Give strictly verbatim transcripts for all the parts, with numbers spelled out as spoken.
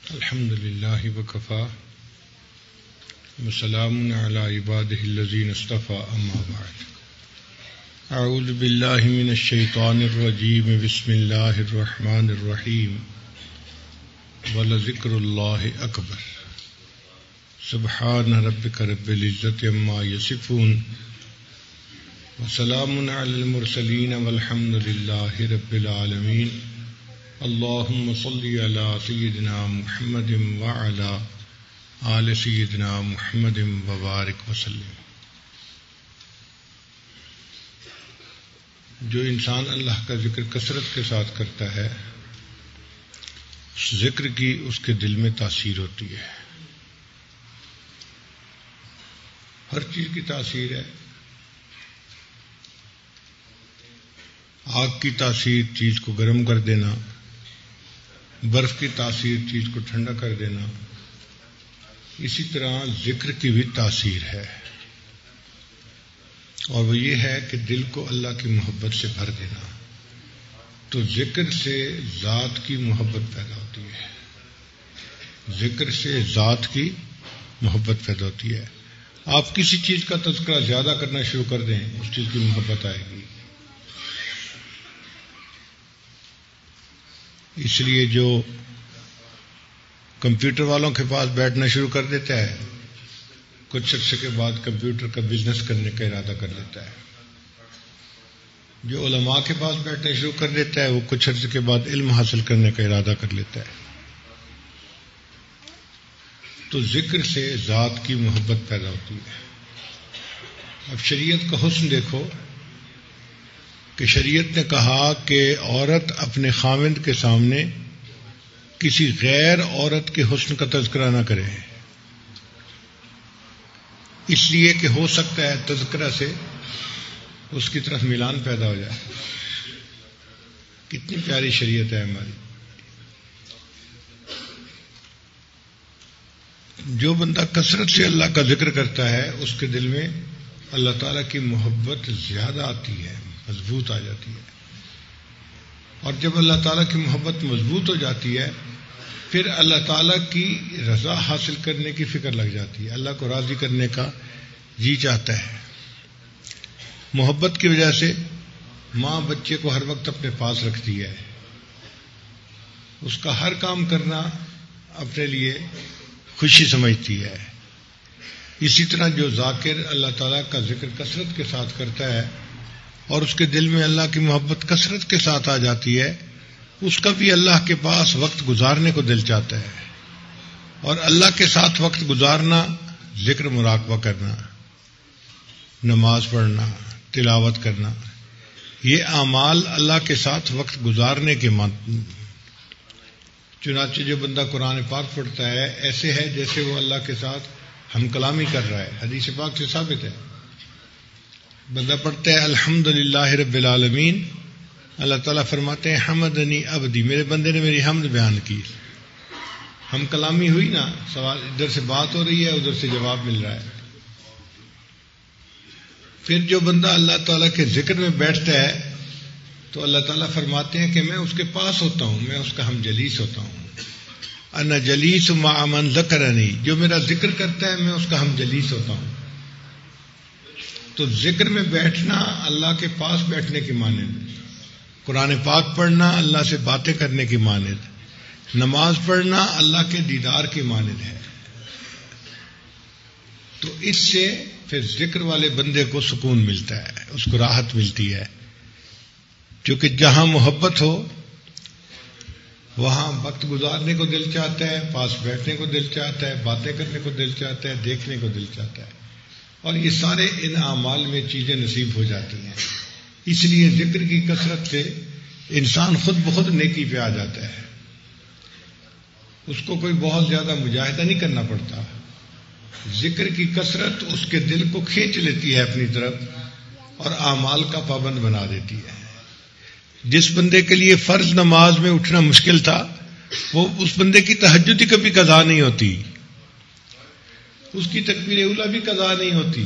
الحمد لله وكفى وسلام على عباده الذين اصطفى أما بعد أعوذ بالله من الشيطان الرجيم بسم الله الرحمن الرحيم ولذكر الله أكبر سبحان ربك رب العزة عما يصفون وسلام على المرسلين والحمد لله رب العالمين اللهم صل على سيدنا محمد وعلى آل سيدنا محمد وبارك وسلم. جو انسان اللہ کا ذکر کثرت کے ساتھ کرتا ہے اس ذکر کی اس کے دل میں تاثیر ہوتی ہے. ہر چیز کی تاثیر ہے. آگ کی تاثیر چیز کو گرم کر دینا، برف کی تاثیر چیز کو ٹھنڈا کر دینا، اسی طرح ذکر کی بھی تاثیر ہے، اور وہ یہ ہے کہ دل کو اللہ کی محبت سے بھر دینا. تو ذکر سے ذات کی محبت پیدا ہوتی ہے. ذکر سے ذات کی محبت پیدا ہوتی ہے. آپ کسی چیز کا تذکرہ زیادہ کرنا شروع کر دیں، اس چیز کی محبت آئے گی. اس لیے جو کمپیوٹر والوں کے پاس بیٹھنا شروع کر دیتا ہے کچھ عرصے کے بعد کمپیوٹر کا بزنس کرنے کا ارادہ کر لیتا ہے. جو علماء کے پاس بیٹھنا شروع کر دیتا ہے وہ کچھ عرصے کے بعد علم حاصل کرنے کا ارادہ کر لیتا ہے. تو ذکر سے ذات کی محبت پیدا ہوتی ہے. اب شریعت کا حسن دیکھو کہ شریعت نے کہا کہ عورت اپنے خاوند کے سامنے کسی غیر عورت کے حسن کا تذکرہ نہ کرے، اس لیے کہ ہو سکتا ہے تذکرہ سے اس کی طرف میلان پیدا ہو جائے. کتنی پیاری شریعت ہے ہماری. جو بندہ کثرت سے اللہ کا ذکر کرتا ہے اس کے دل میں اللہ تعالیٰ کی محبت زیادہ آتی ہے، مضبوط آ جاتی ہے. اور جب اللہ تعالیٰ کی محبت مضبوط ہو جاتی ہے پھر اللہ تعالیٰ کی رضا حاصل کرنے کی فکر لگ جاتی ہے. اللہ کو راضی کرنے کا جی چاہتا ہے. محبت کی وجہ سے ماں بچے کو ہر وقت اپنے پاس رکھتی ہے، اس کا ہر کام کرنا اپنے لیے خوشی سمجھتی ہے. اسی طرح جو ذاکر اللہ تعالیٰ کا ذکر کثرت کے ساتھ کرتا ہے اور اس کے دل میں اللہ کی محبت کثرت کے ساتھ آ جاتی ہے، اس کا بھی اللہ کے پاس وقت گزارنے کو دل چاہتا ہے. اور اللہ کے ساتھ وقت گزارنا، ذکر مراقبہ کرنا، نماز پڑھنا، تلاوت کرنا، یہ اعمال اللہ کے ساتھ وقت گزارنے کے معنی. چنانچہ جو بندہ قرآن پاک پڑھتا ہے ایسے ہے جیسے وہ اللہ کے ساتھ ہم کلامی کر رہا ہے. حدیث پاک سے ثابت ہے. بندہ پڑھتا ہے الحمدللہ رب العالمین، اللہ تعالیٰ فرماتے ہیں حمدنی عبدی، میرے بندے نے میری حمد بیان کی. ہم کلامی ہوئی نا، سوال ادھر سے بات ہو رہی ہے ادھر سے جواب مل رہا ہے. پھر جو بندہ اللہ تعالیٰ کے ذکر میں بیٹھتا ہے تو اللہ تعالیٰ فرماتے ہیں کہ میں اس کے پاس ہوتا ہوں، میں اس کا ہم جلیس ہوتا ہوں. انا جلیس مع من ذکرنی، جو میرا ذکر کرتا ہے میں اس کا ہم جلیس ہوتا ہوں. تو ذکر میں بیٹھنا اللہ کے پاس بیٹھنے کی مانند، قرآن پاک پڑھنا اللہ سے باتیں کرنے کی مانند، نماز پڑھنا اللہ کے دیدار کی مانند ہے. تو اس سے پھر ذکر والے بندے کو سکون ملتا ہے، اس کو راحت ملتی ہے. کیونکہ جہاں محبت ہو وہاں وقت گزارنے کو دل چاہتا ہے، پاس بیٹھنے کو دل چاہتا ہے، باتیں کرنے کو دل چاہتا ہے، دیکھنے کو دل چاہتا ہے. اور یہ سارے ان اعمال میں چیزیں نصیب ہو جاتی ہیں. اس لیے ذکر کی کثرت سے انسان خود بخود نیکی پہ آ جاتا ہے. اس کو کوئی بہت زیادہ مجاہدہ نہیں کرنا پڑتا. ذکر کی کثرت اس کے دل کو کھینچ لیتی ہے اپنی طرف اور اعمال کا پابند بنا دیتی ہے. جس بندے کے لیے فرض نماز میں اٹھنا مشکل تھا وہ اس بندے کی تہجد ہی کبھی قضا نہیں ہوتی، اس کی تکبیر اولیٰ بھی قضا نہیں ہوتی،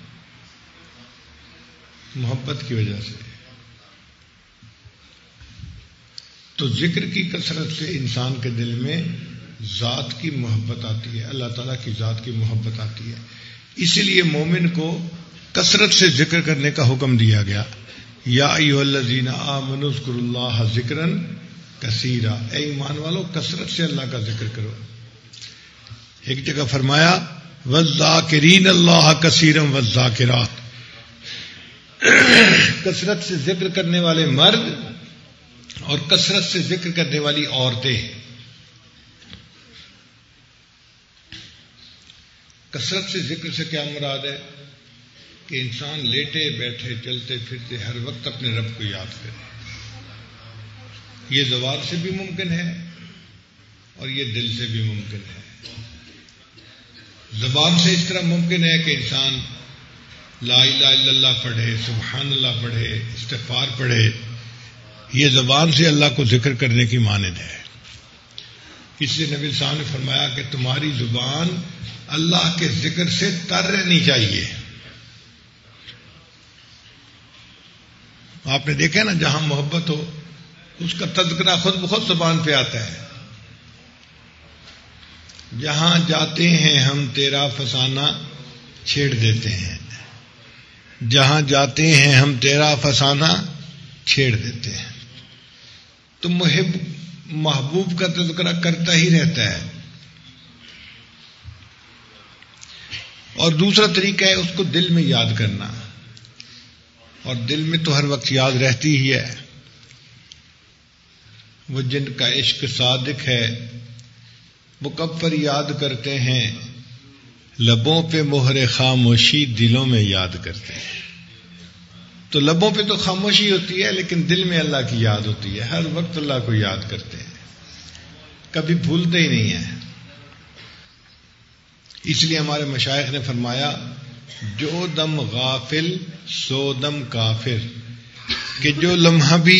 محبت کی وجہ سے. تو ذکر کی کثرت سے انسان کے دل میں ذات کی محبت آتی ہے، اللہ تعالیٰ کی ذات کی محبت آتی ہے. اسی لیے مومن کو کثرت سے ذکر کرنے کا حکم دیا گیا. یا ایھا الذین آمنوا اذکروا اللہ ذکرا کثیرا، اے ایمان والو کثرت سے اللہ کا ذکر کرو. ایک جگہ فرمایا والذاکرین اللہ کثیرا والذاکرات، کثرت سے ذکر کرنے والے مرد اور کثرت سے ذکر کرنے والی عورتیں. کثرت سے ذکر سے کیا مراد ہے؟ کہ انسان لیٹے بیٹھے چلتے پھرتے ہر وقت اپنے رب کو یاد کرے. یہ زبان سے بھی ممکن ہے اور یہ دل سے بھی ممکن ہے. زبان سے اس طرح ممکن ہے کہ انسان لا الہ الا اللہ پڑھے، سبحان اللہ پڑھے، استغفار پڑھے. یہ زبان سے اللہ کو ذکر کرنے کی مانند ہے. اس لیے نبی صاحب نے فرمایا کہ تمہاری زبان اللہ کے ذکر سے تر رہنی چاہیے. آپ نے دیکھا نا جہاں محبت ہو اس کا تذکرہ خود بخود زبان پہ آتا ہے. جہاں جاتے ہیں ہم تیرا فسانہ چھیڑ دیتے ہیں، جہاں جاتے ہیں ہم تیرا فسانہ چھیڑ دیتے ہیں. تو محب محبوب کا تذکرہ کرتا ہی رہتا ہے. اور دوسرا طریقہ ہے اس کو دل میں یاد کرنا، اور دل میں تو ہر وقت یاد رہتی ہی ہے. وہ جن کا عشق صادق ہے وہ کب پر یاد کرتے ہیں، لبوں پہ مہر خاموشی دلوں میں یاد کرتے ہیں. تو لبوں پہ تو خاموشی ہوتی ہے لیکن دل میں اللہ کی یاد ہوتی ہے. ہر وقت اللہ کو یاد کرتے ہیں، کبھی بھولتے ہی نہیں ہیں. اس لیے ہمارے مشائخ نے فرمایا جو دم غافل سو دم کافر، کہ جو لمحہ بھی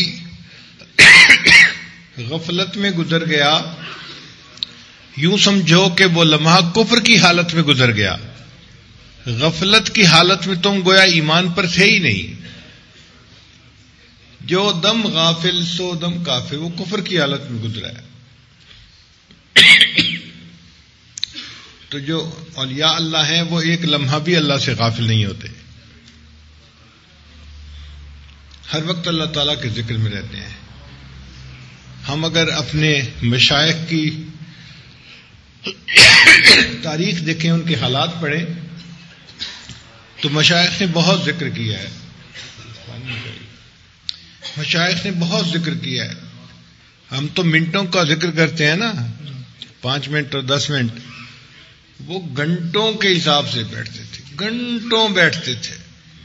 غفلت میں گزر گیا یوں سمجھو کہ وہ لمحہ کفر کی حالت میں گزر گیا. غفلت کی حالت میں تم گویا ایمان پر تھے ہی نہیں. جو دم غافل سو دم کافر، وہ کفر کی حالت میں گزرا ہے. تو جو اولیاء اللہ ہیں وہ ایک لمحہ بھی اللہ سے غافل نہیں ہوتے، ہر وقت اللہ تعالیٰ کے ذکر میں رہتے ہیں. ہم اگر اپنے مشائخ کی تاریخ دیکھیں، ان کے حالات پڑھیں، تو مشائخ نے بہت ذکر کیا ہے. مشائخ نے بہت ذکر کیا ہے. ہم تو منٹوں کا ذکر کرتے ہیں نا، پانچ منٹ اور دس منٹ، وہ گھنٹوں کے حساب سے بیٹھتے تھے، گھنٹوں بیٹھتے تھے.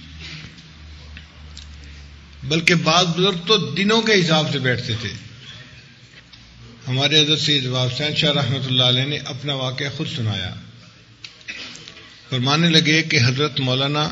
بلکہ بعض بزرگ تو دنوں کے حساب سے بیٹھتے تھے. ہمارے حضرت سید وہاب حسین شاہ رحمۃ اللہ علیہ نے اپنا واقعہ خود سنایا. فرمانے لگے کہ حضرت مولانا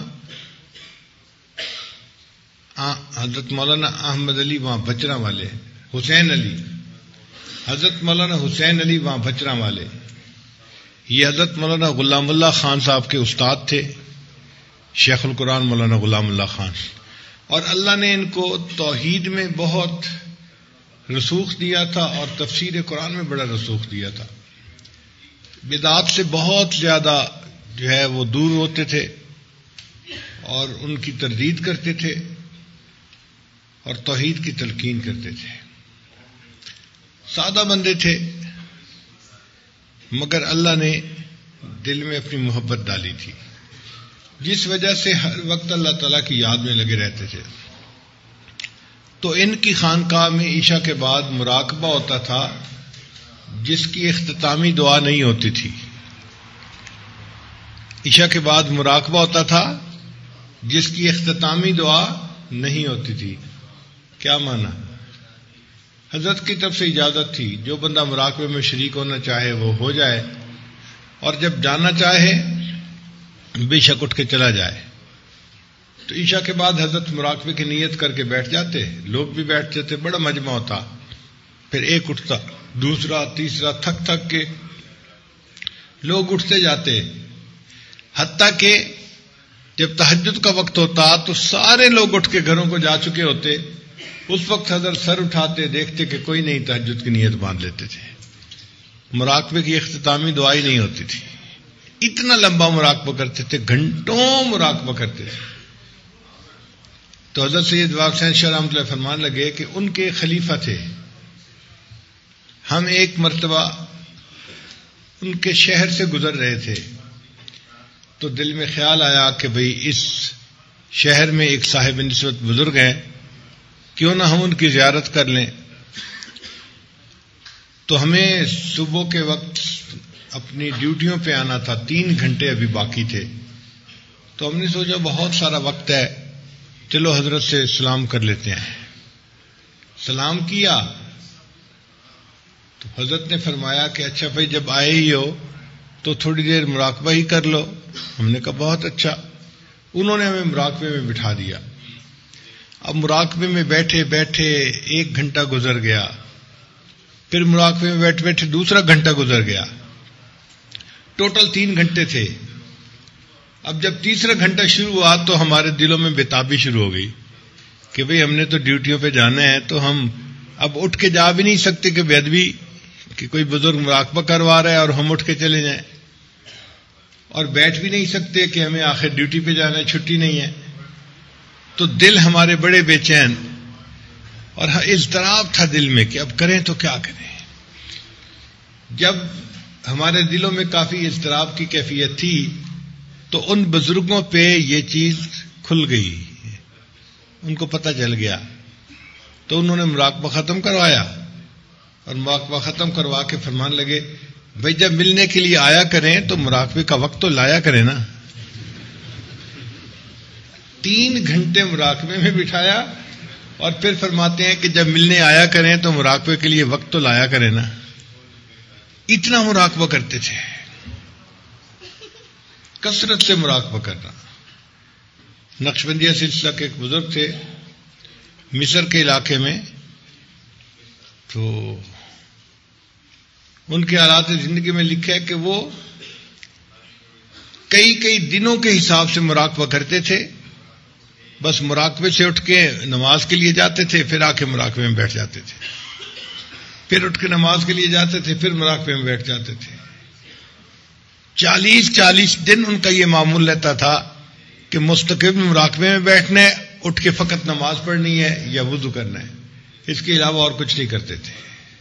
حضرت مولانا احمد علی وہاں بچرا والے، حسین علی، حضرت مولانا حسین علی وہاں بچرا والے، یہ حضرت مولانا غلام اللہ خان صاحب کے استاد تھے، شیخ القرآن مولانا غلام اللہ خان. اور اللہ نے ان کو توحید میں بہت رسوخ دیا تھا اور تفسیر قرآن میں بڑا رسوخ دیا تھا. بدعات سے بہت زیادہ جو ہے وہ دور ہوتے تھے اور ان کی تردید کرتے تھے اور توحید کی تلقین کرتے تھے. سادہ بندے تھے مگر اللہ نے دل میں اپنی محبت ڈالی تھی، جس وجہ سے ہر وقت اللہ تعالیٰ کی یاد میں لگے رہتے تھے. تو ان کی خانقاہ میں عشاء کے بعد مراقبہ ہوتا تھا جس کی اختتامی دعا نہیں ہوتی تھی. عشاء کے بعد مراقبہ ہوتا تھا جس کی اختتامی دعا نہیں ہوتی تھی. کیا معنی؟ حضرت کی طرف سے اجازت تھی، جو بندہ مراقبے میں شریک ہونا چاہے وہ ہو جائے، اور جب جانا چاہے بے شک اٹھ کے چلا جائے. تو عشاء کے بعد حضرت مراقبے کی نیت کر کے بیٹھ جاتے، لوگ بھی بیٹھ جاتے، بڑا مجمع ہوتا. پھر ایک اٹھتا، دوسرا، تیسرا، تھک تھک کے لوگ اٹھتے جاتے، حتیٰ کہ جب تہجد کا وقت ہوتا تو سارے لوگ اٹھ کے گھروں کو جا چکے ہوتے. اس وقت حضرت سر اٹھاتے، دیکھتے کہ کوئی نہیں، تہجد کی نیت باندھ لیتے تھے. مراقبے کی اختتامی دعائی نہیں ہوتی تھی. اتنا لمبا مراقبہ کرتے تھے، گھنٹوں مراقبہ کرتے تھے. تو حضرت سید واقع حسین شاہ رحمۃ اللہ فرمان لگے کہ ان کے خلیفہ تھے. ہم ایک مرتبہ ان کے شہر سے گزر رہے تھے تو دل میں خیال آیا کہ بھئی اس شہر میں ایک صاحب نسبت بزرگ ہیں، کیوں نہ ہم ان کی زیارت کر لیں. تو ہمیں صبح کے وقت اپنی ڈیوٹیوں پہ آنا تھا، تین گھنٹے ابھی باقی تھے. تو ہم نے سوچا بہت سارا وقت ہے، چلو حضرت سے سلام کر لیتے ہیں. سلام کیا تو حضرت نے فرمایا کہ اچھا بھائی جب آئے ہی ہو تو تھوڑی دیر مراقبہ ہی کر لو. ہم نے کہا بہت اچھا. انہوں نے ہمیں مراقبے میں بٹھا دیا. اب مراقبے میں بیٹھے بیٹھے ایک گھنٹہ گزر گیا، پھر مراقبے میں بیٹھے بیٹھے دوسرا گھنٹہ گزر گیا. ٹوٹل تین گھنٹے تھے. اب جب تیسرا گھنٹہ شروع ہوا تو ہمارے دلوں میں بےتابی شروع ہو گئی کہ بھئی ہم نے تو ڈیوٹیوں پہ جانا ہے، تو ہم اب اٹھ کے جا بھی نہیں سکتے کہ بے ادبی کہ کوئی بزرگ مراقبہ کروا رہا ہے اور ہم اٹھ کے چلے جائیں، اور بیٹھ بھی نہیں سکتے کہ ہمیں آخر ڈیوٹی پہ جانا ہے، چھٹی نہیں ہے. تو دل ہمارے بڑے بے چین اور اضطراب تھا دل میں کہ اب کریں تو کیا کریں. جب ہمارے دلوں میں کافی اضطراب کی کیفیت تھی تو ان بزرگوں پہ یہ چیز کھل گئی، ان کو پتہ چل گیا. تو انہوں نے مراقبہ ختم کروایا اور مراقبہ ختم کروا کے فرمان لگے بھائی جب ملنے کے لیے آیا کریں تو مراقبے کا وقت تو لایا کریں نا. تین گھنٹے مراقبے میں بٹھایا اور پھر فرماتے ہیں کہ جب ملنے آیا کریں تو مراقبے کے لیے وقت تو لایا کریں نا. اتنا مراقبہ کرتے تھے، کثرت سے مراقبہ کرنا. نقشبندیہ سلسلہ کے ایک بزرگ تھے مصر کے علاقے میں، تو ان کے حالات زندگی میں لکھا ہے کہ وہ کئی کئی دنوں کے حساب سے مراقبہ کرتے تھے. بس مراقبے سے اٹھ کے نماز کے لیے جاتے تھے، پھر آ کے مراقبے میں بیٹھ جاتے تھے، پھر اٹھ کے نماز کے لیے جاتے تھے، پھر مراقبے میں بیٹھ جاتے تھے. چالیس چالیس دن ان کا یہ معمول رہتا تھا کہ مستقل مراقبے میں بیٹھنا ہے، اٹھ کے فقط نماز پڑھنی ہے یا وضو کرنا ہے، اس کے علاوہ اور کچھ نہیں کرتے تھے.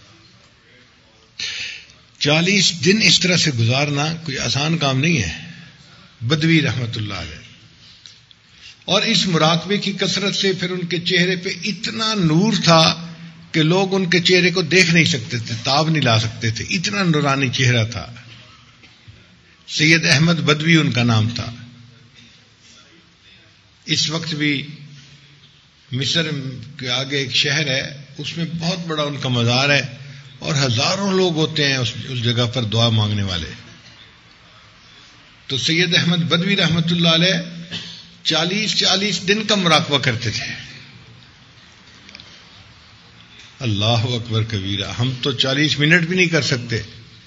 چالیس دن اس طرح سے گزارنا کوئی آسان کام نہیں ہے. بدوی رحمت اللہ علیہ. اور اس مراقبے کی کثرت سے پھر ان کے چہرے پہ اتنا نور تھا کہ لوگ ان کے چہرے کو دیکھ نہیں سکتے تھے، تاب نہیں لا سکتے تھے، اتنا نورانی چہرہ تھا. سید احمد بدوی ان کا نام تھا. اس وقت بھی مصر کے آگے ایک شہر ہے، اس میں بہت بڑا ان کا مزار ہے اور ہزاروں لوگ ہوتے ہیں اس جگہ پر دعا مانگنے والے. تو سید احمد بدوی رحمت اللہ علیہ چالیس چالیس دن کا مراقبہ کرتے تھے. اللہ اکبر کبیرہ. ہم تو چالیس منٹ بھی نہیں کر سکتے.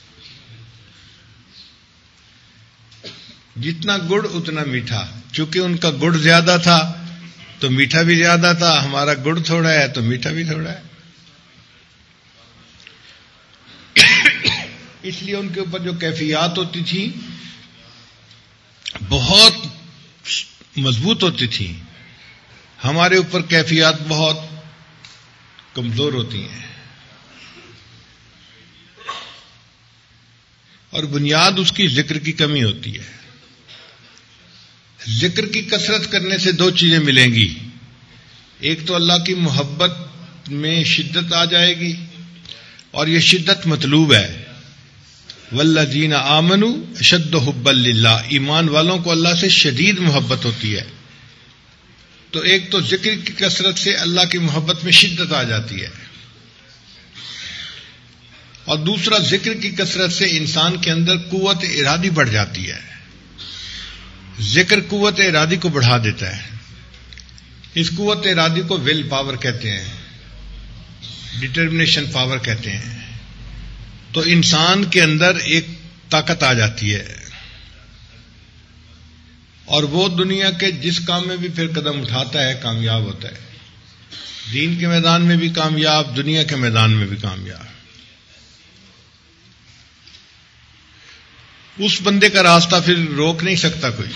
جتنا گڑ اتنا میٹھا، چونکہ ان کا گڑ زیادہ تھا تو میٹھا بھی زیادہ تھا، ہمارا گڑ تھوڑا ہے تو میٹھا بھی تھوڑا ہے. اس لیے ان کے اوپر جو کیفیات ہوتی تھی بہت مضبوط ہوتی تھی، ہمارے اوپر کیفیات بہت کمزور ہوتی ہیں. اور بنیاد اس کی ذکر کی کمی ہوتی ہے. ذکر کی کثرت کرنے سے دو چیزیں ملیں گی، ایک تو اللہ کی محبت میں شدت آ جائے گی اور یہ شدت مطلوب ہے. والذین آمنوا اشد حبا للہ، ایمان والوں کو اللہ سے شدید محبت ہوتی ہے. تو ایک تو ذکر کی کثرت سے اللہ کی محبت میں شدت آ جاتی ہے، اور دوسرا ذکر کی کثرت سے انسان کے اندر قوت ارادی بڑھ جاتی ہے. ذکر قوت ارادی کو بڑھا دیتا ہے. اس قوت ارادی کو ول پاور کہتے ہیں، ڈٹرمنیشن پاور کہتے ہیں. تو انسان کے اندر ایک طاقت آ جاتی ہے اور وہ دنیا کے جس کام میں بھی پھر قدم اٹھاتا ہے کامیاب ہوتا ہے. دین کے میدان میں بھی کامیاب، دنیا کے میدان میں بھی کامیاب. اس بندے کا راستہ پھر روک نہیں سکتا کوئی.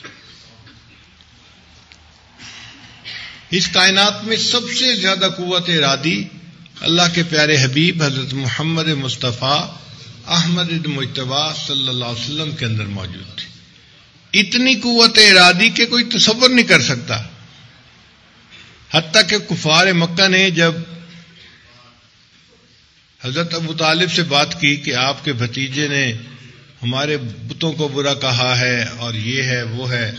اس کائنات میں سب سے زیادہ قوت ارادی اللہ کے پیارے حبیب حضرت محمد مصطفیٰ احمد مجتبی صلی اللہ علیہ وسلم کے اندر موجود تھی. اتنی قوت ارادی کہ کوئی تصور نہیں کر سکتا. حتیٰ کہ کفار مکہ نے جب حضرت ابو طالب سے بات کی کہ آپ کے بھتیجے نے ہمارے بتوں کو برا کہا ہے اور یہ ہے وہ ہے،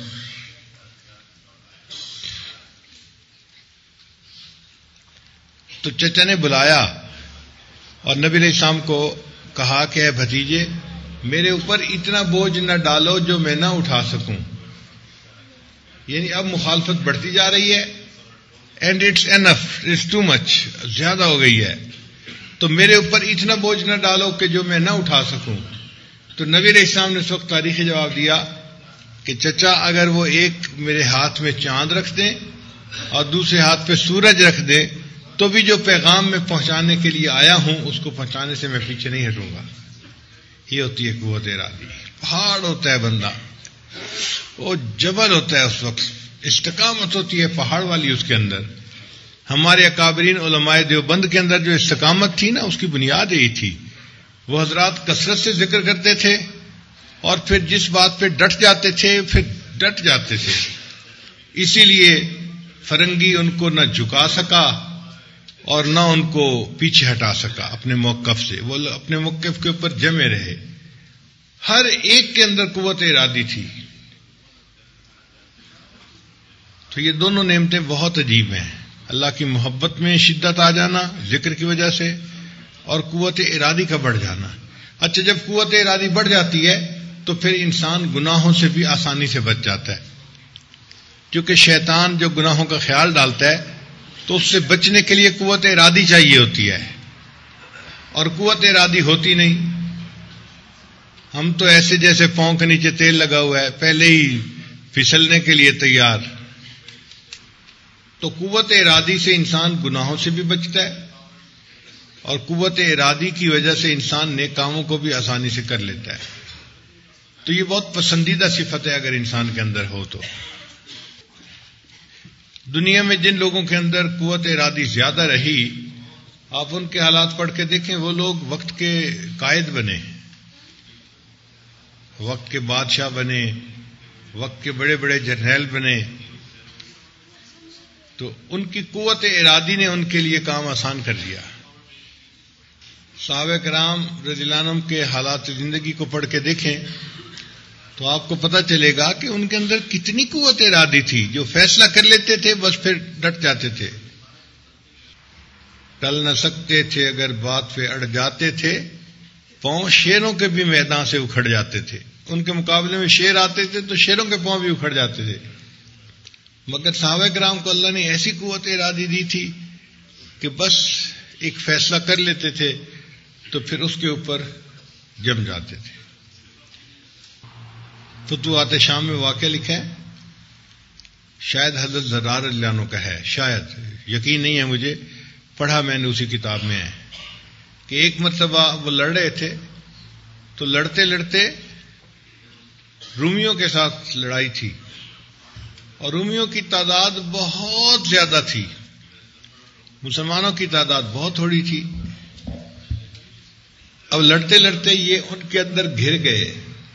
تو چچا نے بلایا اور نبی علیہ السلام کو کہا کہ اے بھتیجے میرے اوپر اتنا بوجھ نہ ڈالو جو میں نہ اٹھا سکوں. یعنی اب مخالفت بڑھتی جا رہی ہے، and it's enough, it's too much, زیادہ ہو گئی ہے، تو میرے اوپر اتنا بوجھ نہ ڈالو کہ جو میں نہ اٹھا سکوں. تو نبی علیہ السلام نے اس وقت تاریخی جواب دیا کہ چچا اگر وہ ایک میرے ہاتھ میں چاند رکھ دیں اور دوسرے ہاتھ پہ سورج رکھ دیں تو بھی جو پیغام میں پہنچانے کے لیے آیا ہوں اس کو پہنچانے سے میں پیچھے نہیں ہٹوں گا. یہ ہوتی ہے قوت ارادی. پہاڑ ہوتا ہے بندہ، وہ جبل ہوتا ہے، اس وقت استقامت ہوتی ہے پہاڑ والی اس کے اندر. ہمارے اکابرین علماء دیوبند کے اندر جو استقامت تھی نا، اس کی بنیاد یہی تھی. وہ حضرات کثرت سے ذکر کرتے تھے اور پھر جس بات پہ ڈٹ جاتے تھے پھر ڈٹ جاتے تھے. اسی لیے فرنگی ان کو نہ جھکا سکا اور نہ ان کو پیچھے ہٹا سکا اپنے موقف سے. وہ اپنے موقف کے اوپر جمے رہے. ہر ایک کے اندر قوت ارادی تھی. تو یہ دونوں نعمتیں بہت عجیب ہیں. اللہ کی محبت میں شدت آ جانا ذکر کی وجہ سے اور قوت ارادی کا بڑھ جانا. اچھا جب قوت ارادی بڑھ جاتی ہے تو پھر انسان گناہوں سے بھی آسانی سے بچ جاتا ہے، کیونکہ شیطان جو گناہوں کا خیال ڈالتا ہے تو اس سے بچنے کے لیے قوت ارادی چاہیے ہوتی ہے، اور قوت ارادی ہوتی نہیں. ہم تو ایسے جیسے پاؤں کے نیچے تیل لگا ہوا ہے، پہلے ہی پھسلنے کے لیے تیار. تو قوت ارادی سے انسان گناہوں سے بھی بچتا ہے اور قوت ارادی کی وجہ سے انسان نیک کاموں کو بھی آسانی سے کر لیتا ہے. تو یہ بہت پسندیدہ صفت ہے اگر انسان کے اندر ہو تو. دنیا میں جن لوگوں کے اندر قوت ارادی زیادہ رہی، آپ ان کے حالات پڑھ کے دیکھیں. وہ لوگ وقت کے قائد بنے، وقت کے بادشاہ بنے، وقت کے بڑے بڑے جرنیل بنے. تو ان کی قوت ارادی نے ان کے لیے کام آسان کر دیا. صحابہ کرام رضی اللہ عنہم کے حالات زندگی کو پڑھ کے دیکھیں تو آپ کو پتہ چلے گا کہ ان کے اندر کتنی قوت ارادی تھی. جو فیصلہ کر لیتے تھے بس پھر ڈٹ جاتے تھے. ٹل نہ سکتے تھے اگر بات پہ اڑ جاتے تھے، پاؤں شیروں کے بھی میدان سے اکھڑ جاتے تھے. ان کے مقابلے میں شیر آتے تھے تو شیروں کے پاؤں بھی اکھڑ جاتے تھے. مگر صحابہ کرام کو اللہ نے ایسی قوت ارادی دی تھی کہ بس ایک فیصلہ کر لیتے تھے تو پھر اس کے اوپر جم جاتے تھے. فتوحات شام میں واقعہ لکھا ہے، شاید حضرت زرار رضی اللہ عنہ کا ہے، شاید، یقین نہیں ہے مجھے، پڑھا میں نے اسی کتاب میں ہے کہ ایک مرتبہ وہ لڑ رہے تھے تو لڑتے لڑتے رومیوں کے ساتھ لڑائی تھی اور رومیوں کی تعداد بہت زیادہ تھی، مسلمانوں کی تعداد بہت تھوڑی تھی. اب لڑتے لڑتے یہ ان کے اندر گھر گئے،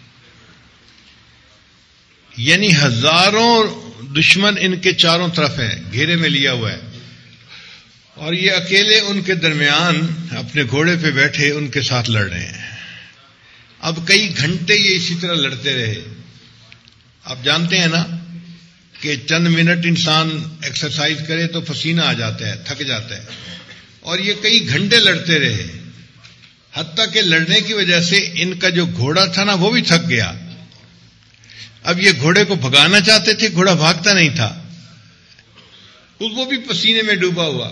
یعنی ہزاروں دشمن ان کے چاروں طرف ہیں، گھیرے میں لیا ہوا ہے، اور یہ اکیلے ان کے درمیان اپنے گھوڑے پہ بیٹھے ان کے ساتھ لڑ رہے ہیں. اب کئی گھنٹے یہ اسی طرح لڑتے رہے. آپ جانتے ہیں نا کہ چند منٹ انسان ایکسرسائز کرے تو پسینہ آ جاتا ہے، تھک جاتا ہے، اور یہ کئی گھنٹے لڑتے رہے. حتیٰ کہ لڑنے کی وجہ سے ان کا جو گھوڑا تھا نا وہ بھی تھک گیا. اب یہ گھوڑے کو بھگانا چاہتے تھے، گھوڑا بھاگتا نہیں تھا، وہ بھی پسینے میں ڈوبا ہوا.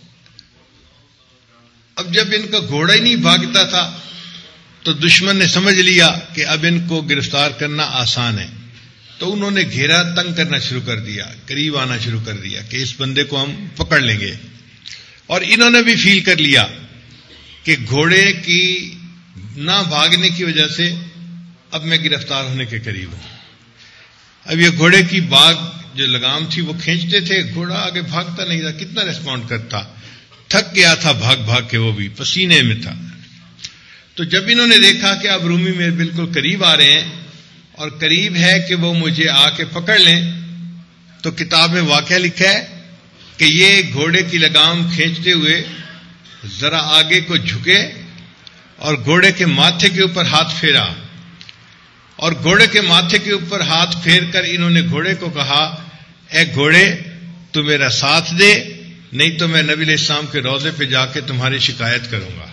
اب جب ان کا گھوڑا ہی نہیں بھاگتا تھا تو دشمن نے سمجھ لیا کہ اب ان کو گرفتار کرنا آسان ہے، تو انہوں نے گھیرا تنگ کرنا شروع کر دیا، قریب آنا شروع کر دیا کہ اس بندے کو ہم پکڑ لیں گے. اور انہوں نے بھی فیل کر لیا کہ گھوڑے کی نہ بھاگنے کی وجہ سے اب میں گرفتار ہونے کے قریب ہوں. اب یہ گھوڑے کی باغ جو لگام تھی وہ کھینچتے تھے، گھوڑا آگے بھاگتا نہیں تھا، کتنا ریسپونڈ کرتا، تھک گیا تھا بھاگ بھاگ کے، وہ بھی پسینے میں تھا. تو جب انہوں نے دیکھا کہ اب رومی میرے بالکل قریب آ رہے ہیں اور قریب ہے کہ وہ مجھے آ کے پکڑ لیں، تو کتاب میں واقعہ لکھا ہے کہ یہ گھوڑے کی لگام کھینچتے ہوئے ذرا آگے کو جھکے اور گھوڑے کے ماتھے کے اوپر ہاتھ پھیرا، اور گھوڑے کے ماتھے کے اوپر ہاتھ پھیر کر انہوں نے گھوڑے کو کہا، اے گھوڑے تو میرا ساتھ دے، نہیں تو میں نبی علیہ السلام کے روضے پہ جا کے تمہاری شکایت کروں گا.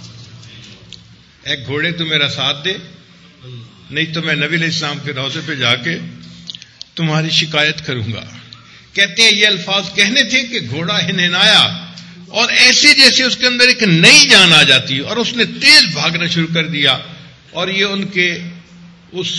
اے گھوڑے تو میرا ساتھ دے، نہیں تو میں نبی علیہ السلام کے روضے پہ جا کے تمہاری شکایت کروں گا. کہتے ہیں یہ الفاظ کہنے تھے کہ گھوڑا ہنہنایا اور ایسے جیسے اس کے اندر ایک نئی جان آ جاتی، اور اس نے تیز بھاگنا شروع کر دیا، اور یہ ان کے اس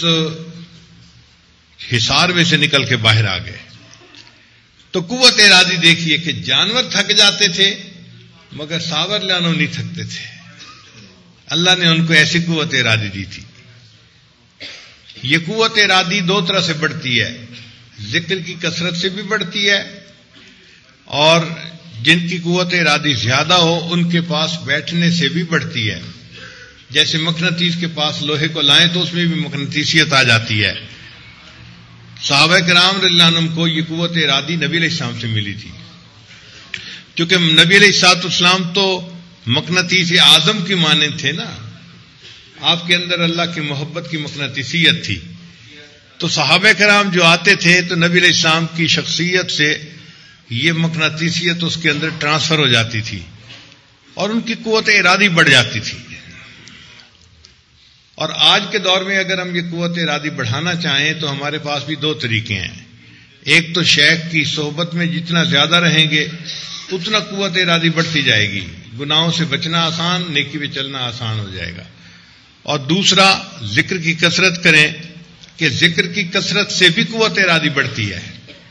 حصار میں سے نکل کے باہر آ گئے. تو قوت ارادی دیکھیے کہ جانور تھک جاتے تھے مگر ساور لانو نہیں تھکتے تھے. اللہ نے ان کو ایسی قوت ارادی دی تھی. یہ قوت ارادی دو طرح سے بڑھتی ہے، ذکر کی کثرت سے بھی بڑھتی ہے، اور جن کی قوت ارادی زیادہ ہو ان کے پاس بیٹھنے سے بھی بڑھتی ہے. جیسے مقناطیس کے پاس لوہے کو لائیں تو اس میں بھی مقناطیسیت آ جاتی ہے. صحابہ کرام رضی اللہ عنہم کو یہ قوت ارادی نبی علیہ السلام سے ملی تھی، کیونکہ نبی علیہ الصلوۃ والسلام تو مقناطیس اعظم کی مانند تھے نا، آپ کے اندر اللہ کی محبت کی مقناطیسیت تھی. تو صحابہ کرام جو آتے تھے تو نبی علیہ السلام کی شخصیت سے یہ مقناطیسیت اس کے اندر ٹرانسفر ہو جاتی تھی اور ان کی قوت ارادی بڑھ جاتی تھی. اور آج کے دور میں اگر ہم یہ قوت ارادی بڑھانا چاہیں تو ہمارے پاس بھی دو طریقے ہیں. ایک تو شیخ کی صحبت میں جتنا زیادہ رہیں گے اتنا قوت ارادی بڑھتی جائے گی، گناہوں سے بچنا آسان، نیکی پہ چلنا آسان ہو جائے گا. اور دوسرا ذکر کی کثرت کریں کہ ذکر کی کثرت سے بھی قوت ارادی بڑھتی ہے.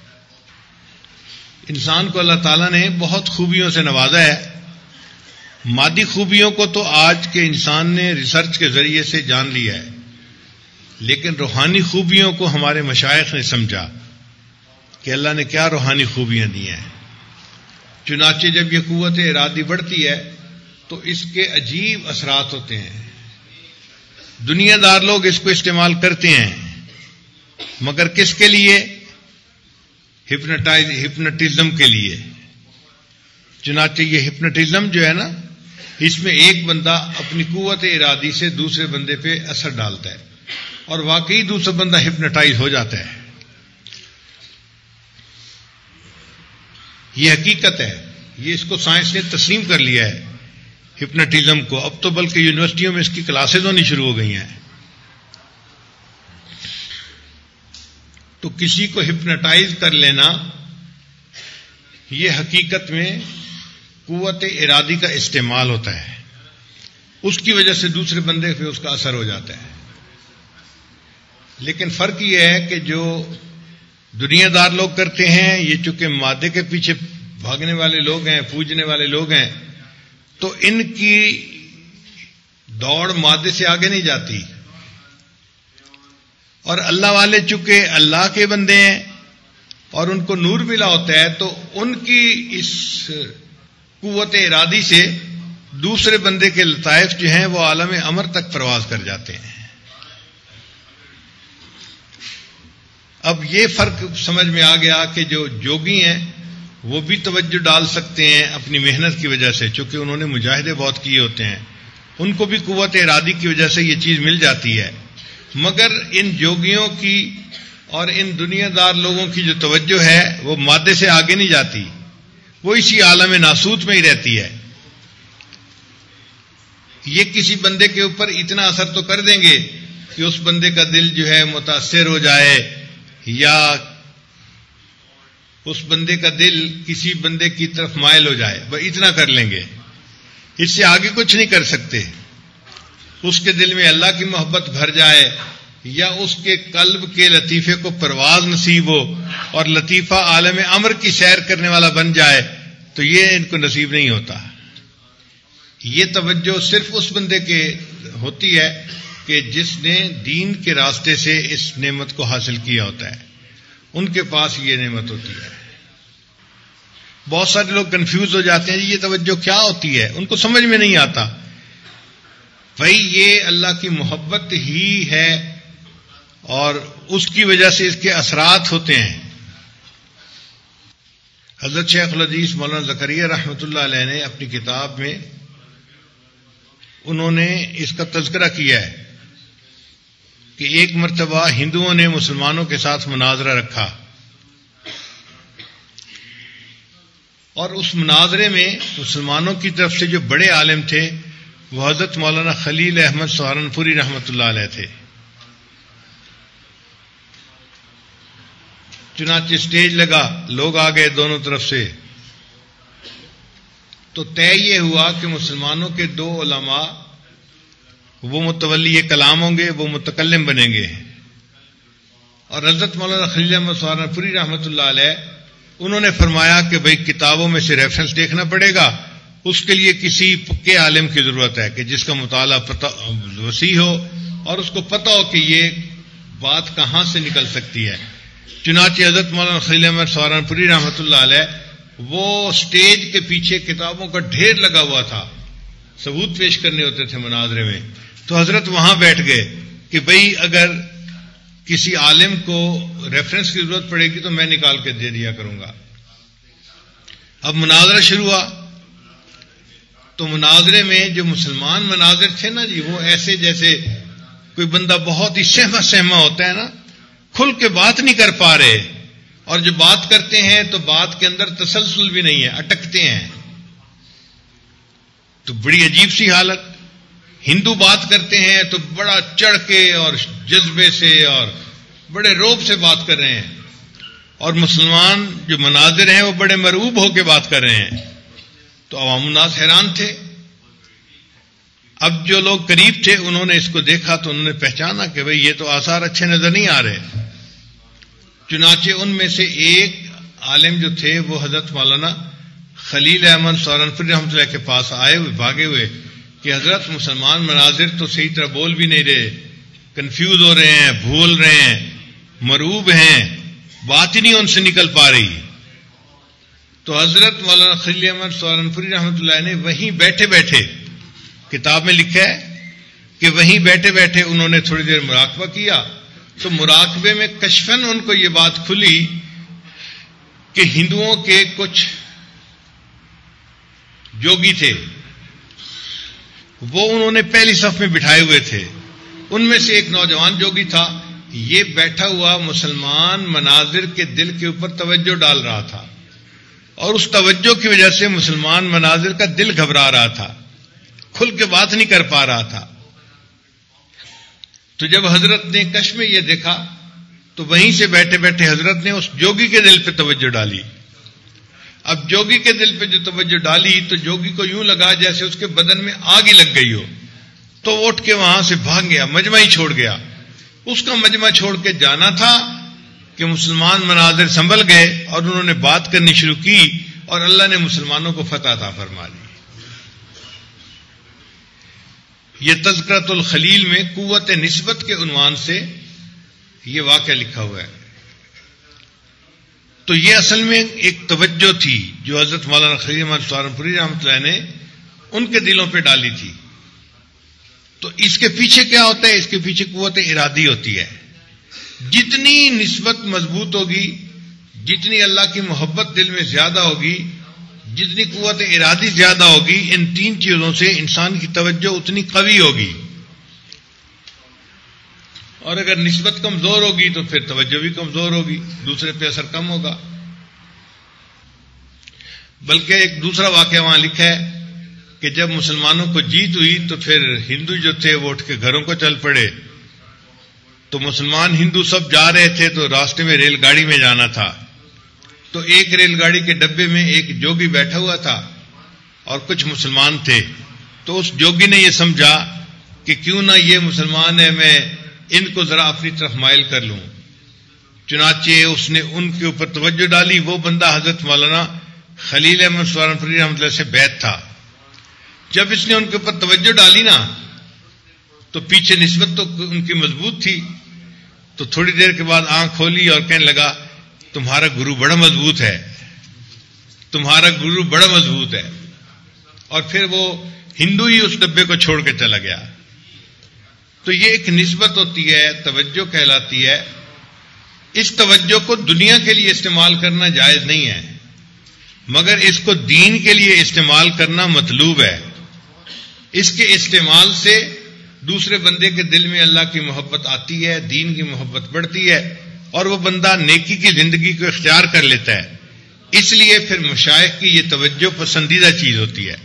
انسان کو اللہ تعالیٰ نے بہت خوبیوں سے نوازا ہے. مادی خوبیوں کو تو آج کے انسان نے ریسرچ کے ذریعے سے جان لیا ہے، لیکن روحانی خوبیوں کو ہمارے مشائخ نے سمجھا کہ اللہ نے کیا روحانی خوبیاں دی ہیں. چنانچہ جب یہ قوت ارادی بڑھتی ہے تو اس کے عجیب اثرات ہوتے ہیں. دنیا دار لوگ اس کو استعمال کرتے ہیں مگر کس کے لیے؟ ہپنوٹائز ہپنوٹزم کے لیے. چنانچہ یہ ہپنوٹزم جو ہے نا، اس میں ایک بندہ اپنی قوت ارادی سے دوسرے بندے پہ اثر ڈالتا ہے اور واقعی دوسرا بندہ ہپنوٹائز ہو جاتا ہے. یہ حقیقت ہے، یہ اس کو سائنس نے تسلیم کر لیا ہے ہپنوٹزم کو. اب تو بلکہ یونیورسٹیوں میں اس کی کلاسز ہونی شروع ہو گئی ہیں. تو کسی کو ہپنوٹائز کر لینا یہ حقیقت میں قوت ارادی کا استعمال ہوتا ہے، اس کی وجہ سے دوسرے بندے پہ اس کا اثر ہو جاتا ہے. لیکن فرق یہ ہے کہ جو دنیا دار لوگ کرتے ہیں، یہ چونکہ مادے کے پیچھے بھاگنے والے لوگ ہیں، پوجنے والے لوگ ہیں، تو ان کی دوڑ مادے سے آگے نہیں جاتی. اور اللہ والے چونکہ اللہ کے بندے ہیں اور ان کو نور ملا ہوتا ہے، تو ان کی اس قوت ارادی سے دوسرے بندے کے لطائف جو ہیں وہ عالم امر تک پرواز کر جاتے ہیں. اب یہ فرق سمجھ میں آ گیا کہ جو جوگی ہیں وہ بھی توجہ ڈال سکتے ہیں اپنی محنت کی وجہ سے، چونکہ انہوں نے مجاہدے بہت کیے ہوتے ہیں، ان کو بھی قوت ارادی کی وجہ سے یہ چیز مل جاتی ہے. مگر ان جوگیوں کی اور ان دنیا دار لوگوں کی جو توجہ ہے وہ مادے سے آگے نہیں جاتی، وہ اسی عالم ناسوت میں ہی رہتی ہے. یہ کسی بندے کے اوپر اتنا اثر تو کر دیں گے کہ اس بندے کا دل جو ہے متاثر ہو جائے، یا اس بندے کا دل کسی بندے کی طرف مائل ہو جائے، وہ اتنا کر لیں گے، اس سے آگے کچھ نہیں کر سکتے. اس کے دل میں اللہ کی محبت بھر جائے یا اس کے قلب کے لطیفے کو پرواز نصیب ہو اور لطیفہ عالم امر کی سیر کرنے والا بن جائے، تو یہ ان کو نصیب نہیں ہوتا. یہ توجہ صرف اس بندے کے ہوتی ہے کہ جس نے دین کے راستے سے اس نعمت کو حاصل کیا ہوتا ہے ان کے پاس یہ نعمت ہوتی ہے. بہت سارے لوگ کنفیوز ہو جاتے ہیں یہ توجہ کیا ہوتی ہے، ان کو سمجھ میں نہیں آتا. بھائی یہ اللہ کی محبت ہی ہے اور اس کی وجہ سے اس کے اثرات ہوتے ہیں. حضرت شیخ الحدیث مولانا زکریا رحمۃ اللہ علیہ نے اپنی کتاب میں انہوں نے اس کا تذکرہ کیا ہے کہ ایک مرتبہ ہندوؤں نے مسلمانوں کے ساتھ مناظرہ رکھا اور اس مناظرے میں مسلمانوں کی طرف سے جو بڑے عالم تھے وہ حضرت مولانا خلیل احمد سہارنپوری رحمۃ اللہ علیہ تھے. چنانچہ اسٹیج لگا، لوگ آ گئے دونوں طرف سے، تو طے یہ ہوا کہ مسلمانوں کے دو علماء وہ متولی کلام ہوں گے، وہ متکلم بنیں گے. اور حضرت مولانا خلیل احمد سہارنپوری رحمۃ اللہ علیہ انہوں نے فرمایا کہ بھئی کتابوں میں سے ریفرنس دیکھنا پڑے گا، اس کے لیے کسی پکے عالم کی ضرورت ہے کہ جس کا مطالعہ پتہ وسیع ہو اور اس کو پتہ ہو کہ یہ بات کہاں سے نکل سکتی ہے. چنانچہ حضرت مولانا خلیل احمد سہارنپوری رحمۃ اللہ علیہ وہ اسٹیج کے پیچھے کتابوں کا ڈھیر لگا ہوا تھا، ثبوت پیش کرنے ہوتے تھے مناظرے میں، تو حضرت وہاں بیٹھ گئے کہ بھئی اگر کسی عالم کو ریفرنس کی ضرورت پڑے گی تو میں نکال کے دے دیا کروں گا. اب مناظرہ شروع ہوا تو مناظرے میں جو مسلمان مناظر تھے نا جی، وہ ایسے جیسے کوئی بندہ بہت ہی سہما سہما ہوتا ہے نا، کھل کے بات نہیں کر پا رہے، اور جو بات کرتے ہیں تو بات کے اندر تسلسل بھی نہیں ہے، اٹکتے ہیں. تو بڑی عجیب سی حالت. ہندو بات کرتے ہیں تو بڑا چڑھ کے اور جذبے سے اور بڑے روب سے بات کر رہے ہیں، اور مسلمان جو مناظر ہیں وہ بڑے مرعوب ہو کے بات کر رہے ہیں. تو عوام الناس حیران تھے. اب جو لوگ قریب تھے انہوں نے اس کو دیکھا تو انہوں نے پہچانا کہ بھئی یہ تو آثار اچھے نظر نہیں آ رہے. چنانچہ ان میں سے ایک عالم جو تھے وہ حضرت مولانا خلیل احمد سہارنپوری رحمۃ اللہ کے پاس آئے ہوئے بھاگے ہوئے کہ حضرت مسلمان مناظر تو صحیح طرح بول بھی نہیں رہے، کنفیوز ہو رہے ہیں، بھول رہے ہیں، مرعوب ہیں، بات ہی نہیں ان سے نکل پا رہی. تو حضرت مولانا خلیل احمد سہارنپوری رحمۃ اللہ نے وہیں بیٹھے بیٹھے، کتاب میں لکھا ہے کہ وہیں بیٹھے بیٹھے انہوں نے تھوڑی دیر مراقبہ کیا. تو مراقبے میں کشفاً ان کو یہ بات کھلی کہ ہندوؤں کے کچھ جوگی تھے، وہ انہوں نے پہلی صف میں بٹھائے ہوئے تھے. ان میں سے ایک نوجوان جوگی تھا، یہ بیٹھا ہوا مسلمان مناظر کے دل کے اوپر توجہ ڈال رہا تھا، اور اس توجہ کی وجہ سے مسلمان مناظر کا دل گھبرا رہا تھا، کھل کے بات نہیں کر پا رہا تھا. تو جب حضرت نے کش میں یہ دیکھا تو وہیں سے بیٹھے بیٹھے حضرت نے اس جوگی کے دل پہ توجہ ڈالی. اب جوگی کے دل پہ جو توجہ ڈالی تو جوگی کو یوں لگا جیسے اس کے بدن میں آگ ہی لگ گئی ہو. تو اٹھ کے وہاں سے بھاگ گیا، مجمع ہی چھوڑ گیا. اس کا مجمع چھوڑ کے جانا تھا کہ مسلمان مناظر سنبھل گئے اور انہوں نے بات کرنی شروع کی اور اللہ نے مسلمانوں کو فتح عطا فرما دی. یہ تذکرۃ الخلیل میں قوت نسبت کے عنوان سے یہ واقعہ لکھا ہوا ہے. تو یہ اصل میں ایک توجہ تھی جو حضرت مولانا خلیل احمد سہارنپوری رحمۃ اللہ نے ان کے دلوں پہ ڈالی تھی. تو اس کے پیچھے کیا ہوتا ہے؟ اس کے پیچھے قوت ارادی ہوتی ہے. جتنی نسبت مضبوط ہوگی، جتنی اللہ کی محبت دل میں زیادہ ہوگی، جتنی قوت ارادی زیادہ ہوگی، ان تین چیزوں سے انسان کی توجہ اتنی قوی ہوگی. اور اگر نسبت کمزور ہوگی تو پھر توجہ بھی کمزور ہوگی، دوسرے پہ اثر کم ہوگا. بلکہ ایک دوسرا واقعہ وہاں لکھا ہے کہ جب مسلمانوں کو جیت ہوئی تو پھر ہندو جو تھے وہ اٹھ کے گھروں کو چل پڑے. تو مسلمان ہندو سب جا رہے تھے تو راستے میں ریل گاڑی میں جانا تھا. تو ایک ریل گاڑی کے ڈبے میں ایک جوگی بیٹھا ہوا تھا اور کچھ مسلمان تھے. تو اس جوگی نے یہ سمجھا کہ کیوں نہ یہ مسلمان ہے، میں ان کو ذرا اپنی طرف مائل کر لوں. چنانچہ اس نے ان کے اوپر توجہ ڈالی. وہ بندہ حضرت مولانا خلیل احمد سہارنپوری رحمۃ اللہ سے بیعت تھا. جب اس نے ان کے اوپر توجہ ڈالی نا تو پیچھے نسبت تو ان کی مضبوط تھی. تو تھوڑی دیر کے بعد آنکھ کھولی اور کہنے لگا تمہارا گرو بڑا مضبوط ہے, تمہارا گرو بڑا مضبوط ہے. اور پھر وہ ہندو ہی اس ڈبے کو چھوڑ کے چلا گیا. تو یہ ایک نسبت ہوتی ہے, توجہ کہلاتی ہے. اس توجہ کو دنیا کے لیے استعمال کرنا جائز نہیں ہے, مگر اس کو دین کے لیے استعمال کرنا مطلوب ہے. اس کے استعمال سے دوسرے بندے کے دل میں اللہ کی محبت آتی ہے, دین کی محبت بڑھتی ہے, اور وہ بندہ نیکی کی زندگی کو اختیار کر لیتا ہے. اس لیے پھر مشائخ کی یہ توجہ پسندیدہ چیز ہوتی ہے.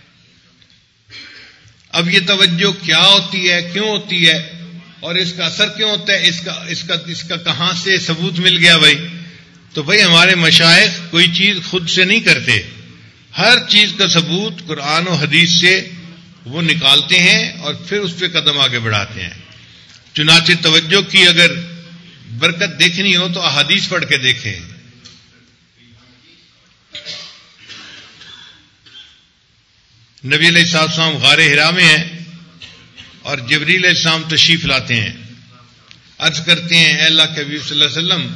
اب یہ توجہ کیا ہوتی ہے, کیوں ہوتی ہے, اور اس کا اثر کیوں ہوتا ہے, اس کا اس کا اس کا کہاں سے ثبوت مل گیا بھائی؟ تو بھائی ہمارے مشائخ کوئی چیز خود سے نہیں کرتے, ہر چیز کا ثبوت قرآن و حدیث سے وہ نکالتے ہیں اور پھر اس پہ قدم آگے بڑھاتے ہیں. چنانچہ توجہ کی اگر برکت دیکھنی ہو تو احادیث پڑھ کے دیکھیں. نبی علیہ السلام غار حرا میں ہیں اور جبریل علیہ السلام تشریف لاتے ہیں. عرض کرتے ہیں اے اللہ کے حبیب صلی اللہ علیہ وسلم,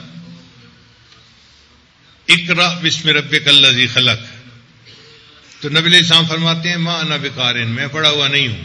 اقرأ بسم ربک الذی خلق. تو نبی علیہ السلام فرماتے ہیں ما انا بقارئ, میں پڑھا ہوا نہیں ہوں.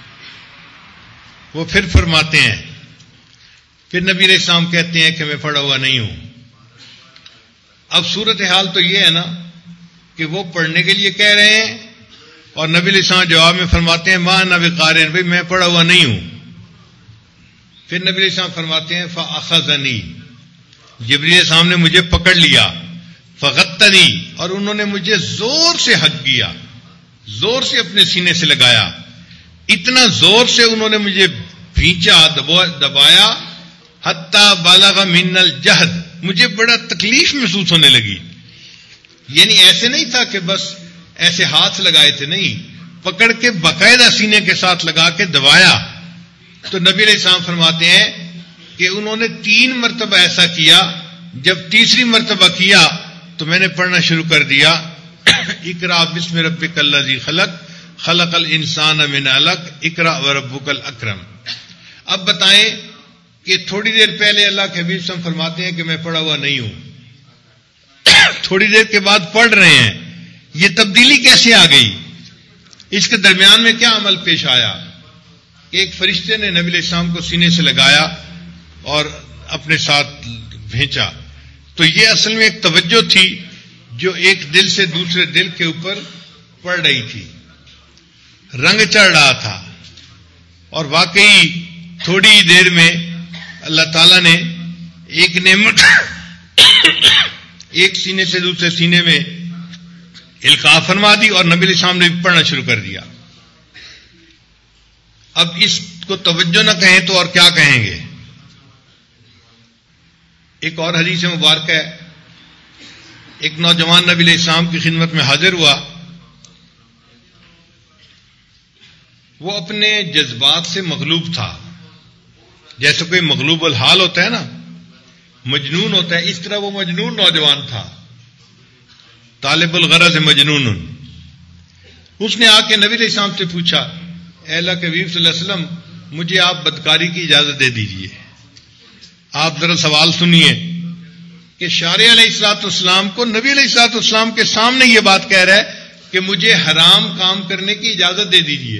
وہ پھر فرماتے ہیں, پھر نبی علیہ السلام کہتے ہیں کہ میں پڑھا ہوا نہیں ہوں. اب صورتحال تو یہ ہے نا کہ وہ پڑھنے کے لیے کہہ رہے ہیں اور نبی علیہ السلام جواب میں فرماتے ہیں ما انا بقارئ, بھائی میں پڑھا ہوا نہیں ہوں. پھر نبی علیہ السلام فرماتے ہیں فاخذنی, جبریل علیہ السلام نے مجھے پکڑ لیا, فغتنی, اور انہوں نے مجھے زور سے حق کیا, زور سے اپنے سینے سے لگایا. اتنا زور سے انہوں نے مجھے بھینچا, دبایا, حتی بالغ من الجہد, مجھے بڑا تکلیف محسوس ہونے لگی. یعنی ایسے نہیں تھا کہ بس ایسے ہاتھ لگائے تھے, نہیں, پکڑ کے باقاعدہ سینے کے ساتھ لگا کے دبایا. تو نبی علیہ السلام فرماتے ہیں کہ انہوں نے تین مرتبہ ایسا کیا. جب تیسری مرتبہ کیا تو میں نے پڑھنا شروع کر دیا, اقرأ بسم ربک الذی خلق خلق الانسان من علق اقرأ وربک الاکرم. اب بتائیں کہ تھوڑی دیر پہلے اللہ کے حبیب صلی اللہ علیہ وسلم فرماتے ہیں کہ میں پڑھا ہوا نہیں ہوں, تھوڑی دیر کے بعد پڑھ رہے ہیں, یہ تبدیلی کیسے آ گئی؟ اس کے درمیان میں کیا عمل پیش آیا کہ ایک فرشتے نے نبی علیہ السلام کو سینے سے لگایا اور اپنے ساتھ بھیجا. تو یہ اصل میں ایک توجہ تھی جو ایک دل سے دوسرے دل کے اوپر پڑ رہی تھی, رنگ چڑھ رہا تھا, اور واقعی تھوڑی ہی دیر میں اللہ تعالیٰ نے ایک نعمت ایک سینے سے دوسرے سینے میں القاء فرما دی اور نبی علیہ السلام نے پڑھنا شروع کر دیا. اب اس کو توجہ نہ کہیں تو اور کیا کہیں گے؟ ایک اور حدیث مبارکہ ہے, ایک نوجوان نبی علیہ السلام کی خدمت میں حاضر ہوا. وہ اپنے جذبات سے مغلوب تھا, جیسے کوئی مغلوب الحال ہوتا ہے نا, مجنون ہوتا ہے, اس طرح وہ مجنون نوجوان تھا, طالب الغرض مجنون. اس نے آ کے نبی علیہ السلام سے پوچھا اے اللہ کے حبیب صلی اللہ علیہ وسلم, مجھے آپ بدکاری کی اجازت دے دیجئے. آپ ذرا سوال سنیے کہ شارع علیہ الصلوۃ والسلام کو نبی علیہ الصلوۃ والسلام کے سامنے یہ بات کہہ رہا ہے کہ مجھے حرام کام کرنے کی اجازت دے دیجئے.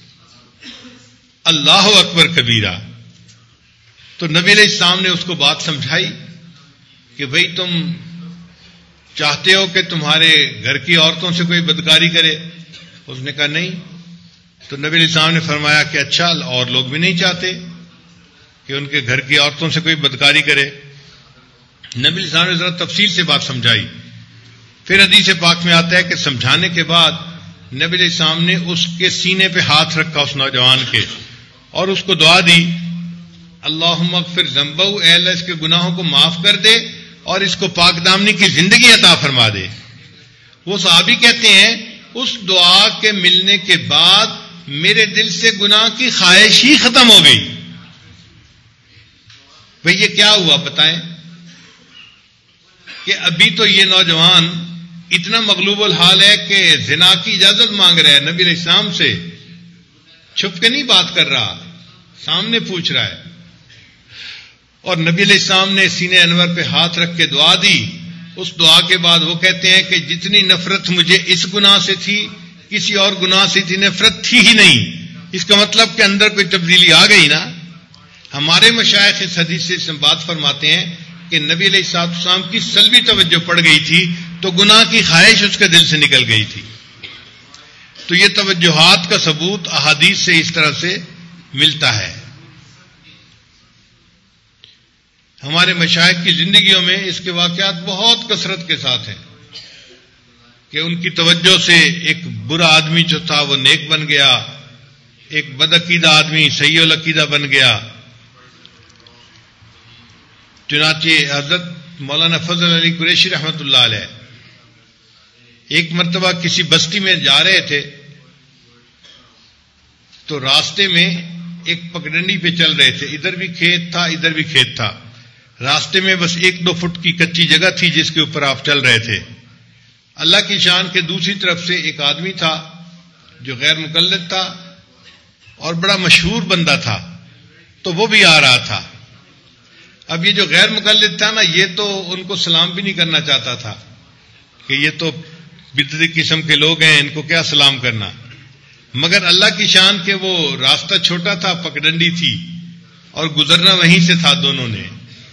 اللہ اکبر کبیرہ. تو نبی علیہ السلام نے اس کو بات سمجھائی کہ بھئی تم چاہتے ہو کہ تمہارے گھر کی عورتوں سے کوئی بدکاری کرے؟ اس نے کہا نہیں. تو نبی علیہ السلام نے فرمایا کہ اچھا, اور لوگ بھی نہیں چاہتے کہ ان کے گھر کی عورتوں سے کوئی بدکاری کرے. نبی علیہ السلام نے ذرا تفصیل سے بات سمجھائی. پھر حدیث پاک میں آتا ہے کہ سمجھانے کے بعد نبی علیہ السلام نے اس کے سینے پہ ہاتھ رکھا, اس نوجوان کے, اور اس کو دعا دی اللہم اغفر ذنبہ, اے اللہ اس کے گناہوں کو معاف کر دے اور اس کو پاک دامنی کی زندگی عطا فرما دے. وہ صحابی کہتے ہیں اس دعا کے ملنے کے بعد میرے دل سے گناہ کی خواہش ہی ختم ہو گئی. بھئی یہ کیا ہوا بتائیں کہ ابھی تو یہ نوجوان اتنا مغلوب الحال ہے کہ زنا کی اجازت مانگ رہا ہے نبی علیہ السلام سے, چھپ کے نہیں بات کر رہا, سامنے پوچھ رہا ہے. اور نبی علیہ السلام نے سینے انور پہ ہاتھ رکھ کے دعا دی. اس دعا کے بعد وہ کہتے ہیں کہ جتنی نفرت مجھے اس گناہ سے تھی کسی اور گناہ سے تھی نفرت تھی ہی نہیں. اس کا مطلب کہ اندر کوئی تبدیلی آ گئی نا. ہمارے مشائخ اس حدیث سے بات فرماتے ہیں کہ نبی علیہ السلام کی سلبی توجہ پڑ گئی تھی تو گناہ کی خواہش اس کے دل سے نکل گئی تھی. تو یہ توجہات کا ثبوت احادیث سے اس طرح سے ملتا ہے. ہمارے مشائخ کی زندگیوں میں اس کے واقعات بہت کثرت کے ساتھ ہیں کہ ان کی توجہ سے ایک برا آدمی جو تھا وہ نیک بن گیا، ایک بدعقیدہ آدمی صحیح العقیدہ بن گیا. چنانچہ حضرت مولانا فضل علی قریشی رحمۃ اللہ علیہ ایک مرتبہ کسی بستی میں جا رہے تھے تو راستے میں ایک پگڈنڈی پہ چل رہے تھے. ادھر بھی کھیت تھا ادھر بھی کھیت تھا. راستے میں بس ایک دو فٹ کی کچی جگہ تھی جس کے اوپر آپ چل رہے تھے. اللہ کی شان کے دوسری طرف سے ایک آدمی تھا جو غیر مقلد تھا اور بڑا مشہور بندہ تھا تو وہ بھی آ رہا تھا. اب یہ جو غیر مقلد تھا نا یہ تو ان کو سلام بھی نہیں کرنا چاہتا تھا کہ یہ تو بدعتی قسم کے لوگ ہیں ان کو کیا سلام کرنا. مگر اللہ کی شان کے وہ راستہ چھوٹا تھا پگڈنڈی تھی اور گزرنا وہیں سے تھا دونوں نے.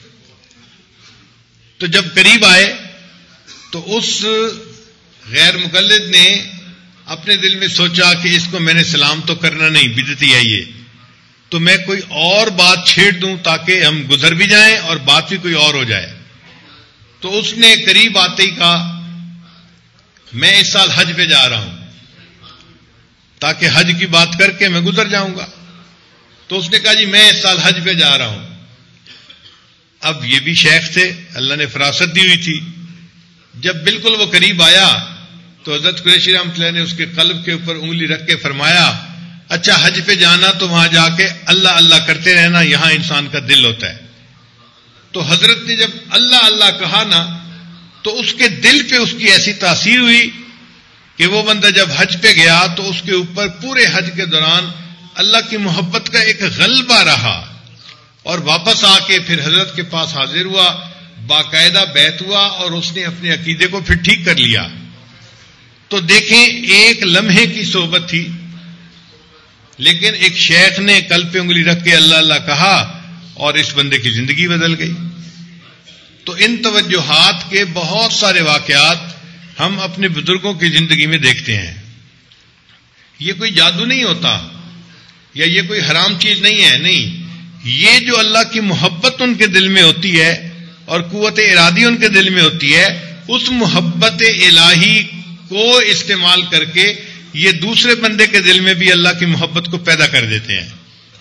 تو جب قریب آئے تو اس غیر مقلد نے اپنے دل میں سوچا کہ اس کو میں نے سلام تو کرنا نہیں، بدعتی ہے یہ، تو میں کوئی اور بات چھیڑ دوں تاکہ ہم گزر بھی جائیں اور بات بھی کوئی اور ہو جائے. تو اس نے قریب آتے ہی کہا میں اس سال حج پہ جا رہا ہوں تاکہ حج کی بات کر کے میں گزر جاؤں گا. تو اس نے کہا جی میں اس سال حج پہ جا رہا ہوں. اب یہ بھی شیخ تھے، اللہ نے فراست دی ہوئی تھی. جب بالکل وہ قریب آیا تو حضرت قریشی رحمۃ اللہ نے اس کے قلب کے اوپر انگلی رکھ کے فرمایا اچھا حج پہ جانا تو وہاں جا کے اللہ اللہ کرتے رہنا، یہاں انسان کا دل ہوتا ہے. تو حضرت نے جب اللہ اللہ کہا نا تو اس کے دل پہ اس کی ایسی تاثیر ہوئی کہ وہ بندہ جب حج پہ گیا تو اس کے اوپر پورے حج کے دوران اللہ کی محبت کا ایک غلبہ رہا اور واپس آ کے پھر حضرت کے پاس حاضر ہوا، باقاعدہ بیعت ہوا اور اس نے اپنے عقیدے کو پھر ٹھیک کر لیا. تو دیکھیں ایک لمحے کی صحبت تھی لیکن ایک شیخ نے قلب پہ انگلی رکھ کے اللہ اللہ کہا اور اس بندے کی زندگی بدل گئی. تو ان توجہات کے بہت سارے واقعات ہم اپنے بزرگوں کی زندگی میں دیکھتے ہیں. یہ کوئی جادو نہیں ہوتا یا یہ کوئی حرام چیز نہیں ہے، نہیں، یہ جو اللہ کی محبت ان کے دل میں ہوتی ہے اور قوت ارادی ان کے دل میں ہوتی ہے، اس محبت الہی کو استعمال کر کے یہ دوسرے بندے کے دل میں بھی اللہ کی محبت کو پیدا کر دیتے ہیں.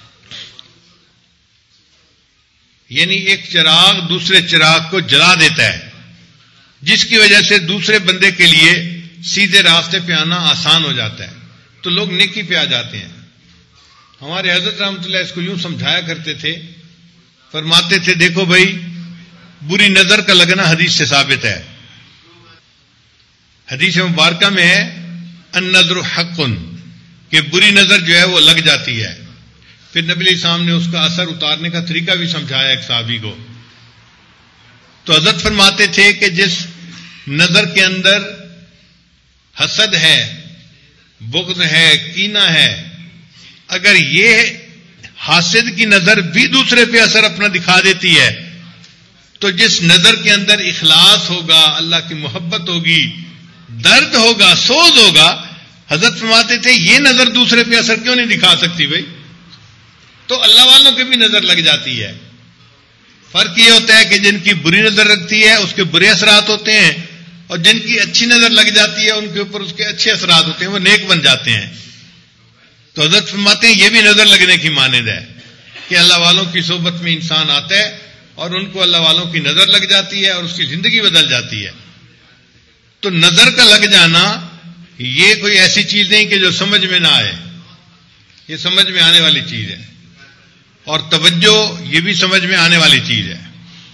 یعنی ایک چراغ دوسرے چراغ کو جلا دیتا ہے جس کی وجہ سے دوسرے بندے کے لیے سیدھے راستے پہ آنا آسان ہو جاتا ہے تو لوگ نیکی پہ آ جاتے ہیں. ہمارے حضرت رحمۃ اللہ اس کو یوں سمجھایا کرتے تھے، فرماتے تھے دیکھو بھائی بری نظر کا لگنا حدیث سے ثابت ہے. حدیث مبارکہ میں ہے النظر حق، کہ بری نظر جو ہے وہ لگ جاتی ہے. پھر نبی علیہ السلام نے اس کا اثر اتارنے کا طریقہ بھی سمجھایا ایک صحابی کو. تو حضرت فرماتے تھے کہ جس نظر کے اندر حسد ہے، بغض ہے، کینہ ہے، اگر یہ حاسد کی نظر بھی دوسرے پہ اثر اپنا دکھا دیتی ہے تو جس نظر کے اندر اخلاص ہوگا، اللہ کی محبت ہوگی، درد ہوگا، سوز ہوگا، حضرت فرماتے تھے یہ نظر دوسرے پہ اثر کیوں نہیں دکھا سکتی بھائی؟ تو اللہ والوں کی بھی نظر لگ جاتی ہے. فرق یہ ہوتا ہے کہ جن کی بری نظر لگتی ہے اس کے برے اثرات ہوتے ہیں اور جن کی اچھی نظر لگ جاتی ہے ان کے اوپر اس کے اچھے اثرات ہوتے ہیں، وہ نیک بن جاتے ہیں. تو حضرت فرماتے ہیں یہ بھی نظر لگنے کی مانند ہے کہ اللہ والوں کی صحبت میں انسان آتا ہے اور ان کو اللہ والوں کی نظر لگ جاتی ہے اور اس کی زندگی بدل جاتی ہے. تو نظر کا لگ جانا یہ کوئی ایسی چیز نہیں کہ جو سمجھ میں نہ آئے، یہ سمجھ میں آنے والی چیز ہے. اور توجہ یہ بھی سمجھ میں آنے والی چیز ہے.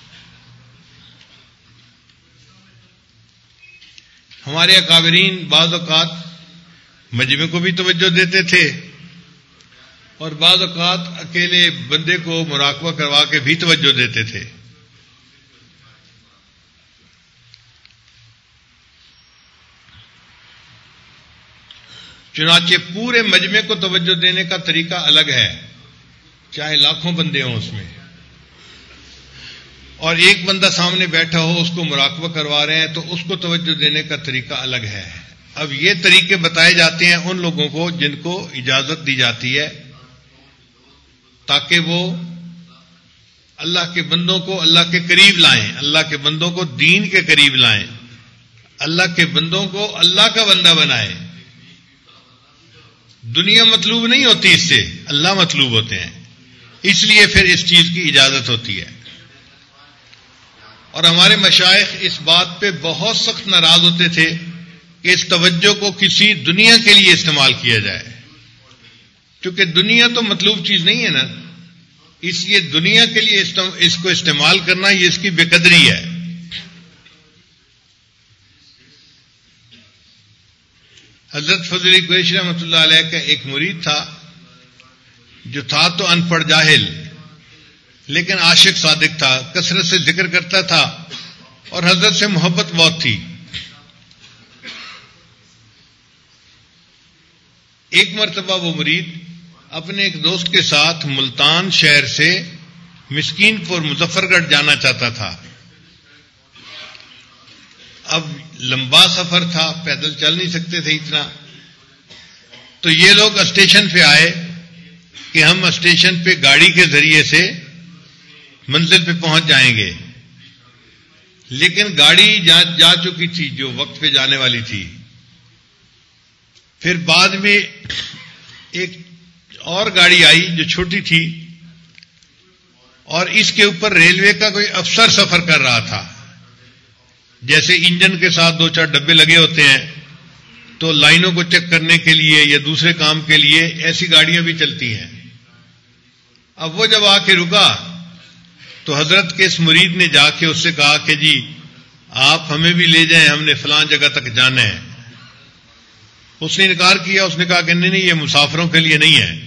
ہمارے اکابرین بعض اوقات مجمع کو بھی توجہ دیتے تھے اور بعض اوقات اکیلے بندے کو مراقبہ کروا کے بھی توجہ دیتے تھے. چنانچہ پورے مجمع کو توجہ دینے کا طریقہ الگ ہے، چاہے لاکھوں بندے ہوں اس میں، اور ایک بندہ سامنے بیٹھا ہو اس کو مراقبہ کروا رہے ہیں تو اس کو توجہ دینے کا طریقہ الگ ہے. اب یہ طریقے بتائے جاتے ہیں ان لوگوں کو جن کو اجازت دی جاتی ہے تاکہ وہ اللہ کے بندوں کو اللہ کے قریب لائیں، اللہ کے بندوں کو دین کے قریب لائیں، اللہ کے بندوں کو اللہ کا بندہ بنائیں. دنیا مطلوب نہیں ہوتی، اس سے اللہ مطلوب ہوتے ہیں، اس لیے پھر اس چیز کی اجازت ہوتی ہے. اور ہمارے مشائخ اس بات پہ بہت سخت ناراض ہوتے تھے کہ اس توجہ کو کسی دنیا کے لیے استعمال کیا جائے، کیونکہ دنیا تو مطلوب چیز نہیں ہے نا، اس لیے دنیا کے لیے اس کو استعمال کرنا یہ اس کی بے قدری ہے. حضرت فضل قریشی رحمۃ اللہ علیہ کا ایک مرید تھا جو تھا تو ان پڑھ جاہل لیکن عاشق صادق تھا، کثرت سے ذکر کرتا تھا اور حضرت سے محبت بہت تھی. ایک مرتبہ وہ مرید اپنے ایک دوست کے ساتھ ملتان شہر سے مسکین پور مظفر گڑھ جانا چاہتا تھا. اب لمبا سفر تھا، پیدل چل نہیں سکتے تھے اتنا، تو یہ لوگ اسٹیشن پہ آئے کہ ہم اسٹیشن پہ گاڑی کے ذریعے سے منزل پہ پہنچ جائیں گے، لیکن گاڑی جا, جا چکی تھی جو وقت پہ جانے والی تھی. پھر بعد میں ایک اور گاڑی آئی جو چھوٹی تھی اور اس کے اوپر ریلوے کا کوئی افسر سفر کر رہا تھا. جیسے انجن کے ساتھ دو چار ڈبے لگے ہوتے ہیں تو لائنوں کو چیک کرنے کے لیے یا دوسرے کام کے لیے ایسی گاڑیاں بھی چلتی ہیں. اب وہ جب آ کے رکا تو حضرت کے اس مرید نے جا کے اس سے کہا کہ جی آپ ہمیں بھی لے جائیں، ہم نے فلاں جگہ تک جانا ہے. اس نے انکار کیا، اس نے کہا کہ نہیں نہیں یہ مسافروں کے لیے نہیں ہے.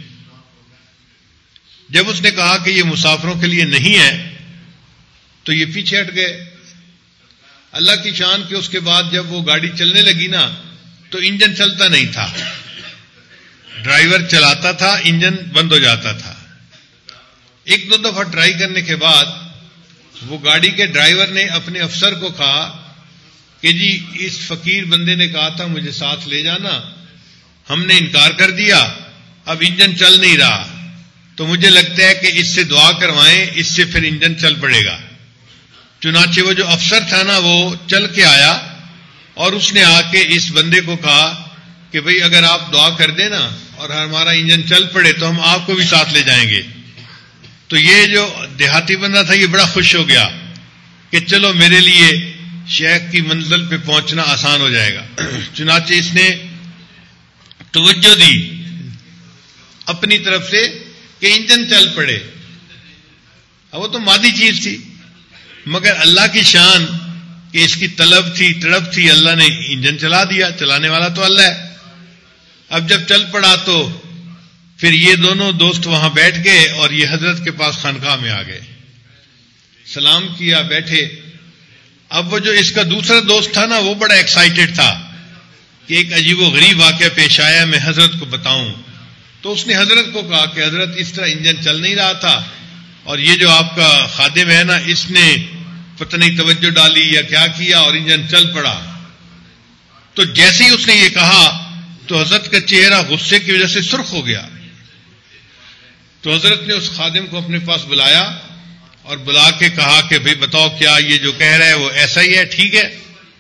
جب اس نے کہا کہ یہ مسافروں کے لیے نہیں ہے تو یہ پیچھے ہٹ گئے. اللہ کی شان کہ اس کے بعد جب وہ گاڑی چلنے لگی نا تو انجن چلتا نہیں تھا، ڈرائیور چلاتا تھا، انجن بند ہو جاتا تھا. ایک دو دفعہ ٹرائی کرنے کے بعد وہ گاڑی کے ڈرائیور نے اپنے افسر کو کہا کہ جی اس فقیر بندے نے کہا تھا مجھے ساتھ لے جانا، ہم نے انکار کر دیا، اب انجن چل نہیں رہا، تو مجھے لگتا ہے کہ اس سے دعا کروائیں، اس سے پھر انجن چل پڑے گا. چنانچہ وہ جو افسر تھا نا وہ چل کے آیا اور اس نے آ کے اس بندے کو کہا کہ بھئی اگر آپ دعا کر دیں نا اور ہمارا انجن چل پڑے تو ہم آپ کو بھی ساتھ لے جائیں گے. تو یہ جو دیہاتی بندہ تھا یہ بڑا خوش ہو گیا کہ چلو میرے لیے شیخ کی منزل پہ پہنچنا آسان ہو جائے گا. چنانچہ اس نے توجہ دی اپنی طرف سے کہ انجن چل پڑے. اب وہ تو مادی چیز تھی، مگر اللہ کی شان کہ اس کی طلب تھی، تڑپ تھی، اللہ نے انجن چلا دیا، چلانے والا تو اللہ ہے. اب جب چل پڑا تو پھر یہ دونوں دوست وہاں بیٹھ گئے اور یہ حضرت کے پاس خانقاہ میں آ گئے، سلام کیا، بیٹھے. اب وہ جو اس کا دوسرا دوست تھا نا وہ بڑا ایکسائٹڈ تھا کہ ایک عجیب و غریب واقعہ پیش آیا، میں حضرت کو بتاؤں. تو اس نے حضرت کو کہا کہ حضرت اس طرح انجن چل نہیں رہا تھا اور یہ جو آپ کا خادم ہے نا اس نے پتہ نہیں توجہ ڈالی یا کیا کیا اور انجن چل پڑا. تو جیسے ہی اس نے یہ کہا تو حضرت کا چہرہ غصے کی وجہ سے سرخ ہو گیا. تو حضرت نے اس خادم کو اپنے پاس بلایا اور بلا کے کہا کہ بھئی بتاؤ کیا یہ جو کہہ رہا ہے وہ ایسا ہی ہے، ٹھیک ہے؟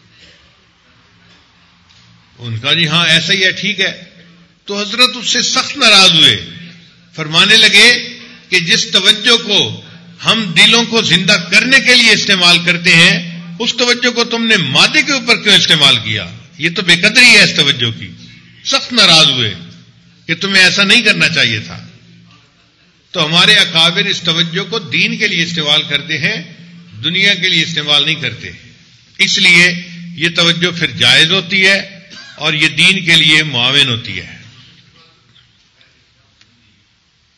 ان کا جی ہاں ایسا ہی ہے، ٹھیک ہے. تو حضرت اس سے سخت ناراض ہوئے، فرمانے لگے کہ جس توجہ کو ہم دلوں کو زندہ کرنے کے لیے استعمال کرتے ہیں اس توجہ کو تم نے مادے کے اوپر کیوں استعمال کیا؟ یہ تو بے قدری ہے اس توجہ کی. سخت ناراض ہوئے کہ تمہیں ایسا نہیں کرنا چاہیے تھا. تو ہمارے اکابر اس توجہ کو دین کے لیے استعمال کرتے ہیں، دنیا کے لیے استعمال نہیں کرتے. اس لیے یہ توجہ پھر جائز ہوتی ہے اور یہ دین کے لیے معاون ہوتی ہے.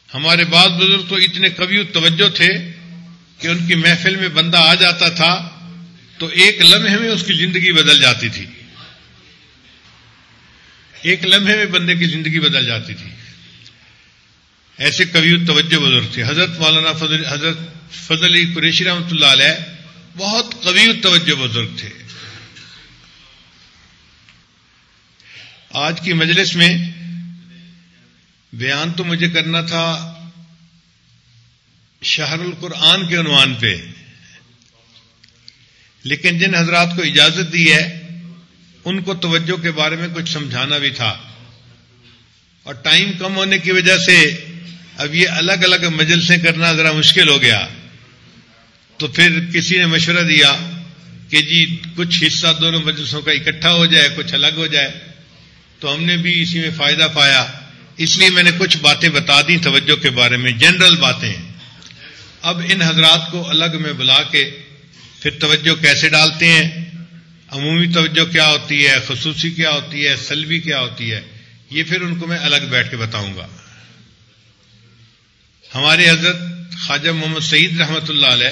ہمارے بعض بزرگ تو اتنے قوی توجہ تھے کہ ان کی محفل میں بندہ آ جاتا تھا تو ایک لمحے میں اس کی زندگی بدل جاتی تھی، ایک لمحے میں بندے کی زندگی بدل جاتی تھی. ایسے قوی توجہ بزرگ تھے. حضرت مولانا فضل حضرت فضل علی قریشی رحمۃ اللہ علیہ بہت قوی توجہ بزرگ تھے. آج کی مجلس میں بیان تو مجھے کرنا تھا شہر القرآن کے عنوان پہ، لیکن جن حضرات کو اجازت دی ہے ان کو توجہ کے بارے میں کچھ سمجھانا بھی تھا، اور ٹائم کم ہونے کی وجہ سے اب یہ الگ الگ مجلسیں کرنا ذرا مشکل ہو گیا. تو پھر کسی نے مشورہ دیا کہ جی کچھ حصہ دونوں مجلسوں کا اکٹھا ہو جائے، کچھ الگ ہو جائے. تو ہم نے بھی اسی میں فائدہ پایا، اس لیے میں نے کچھ باتیں بتا دی توجہ کے بارے میں، جنرل باتیں. اب ان حضرات کو الگ میں بلا کے پھر توجہ کیسے ڈالتے ہیں، عمومی توجہ کیا ہوتی ہے، خصوصی کیا ہوتی ہے، سلبی کیا ہوتی ہے، یہ پھر ان کو میں الگ بیٹھ کے بتاؤں گا. ہمارے حضرت خواجہ محمد سعید رحمۃ اللہ علیہ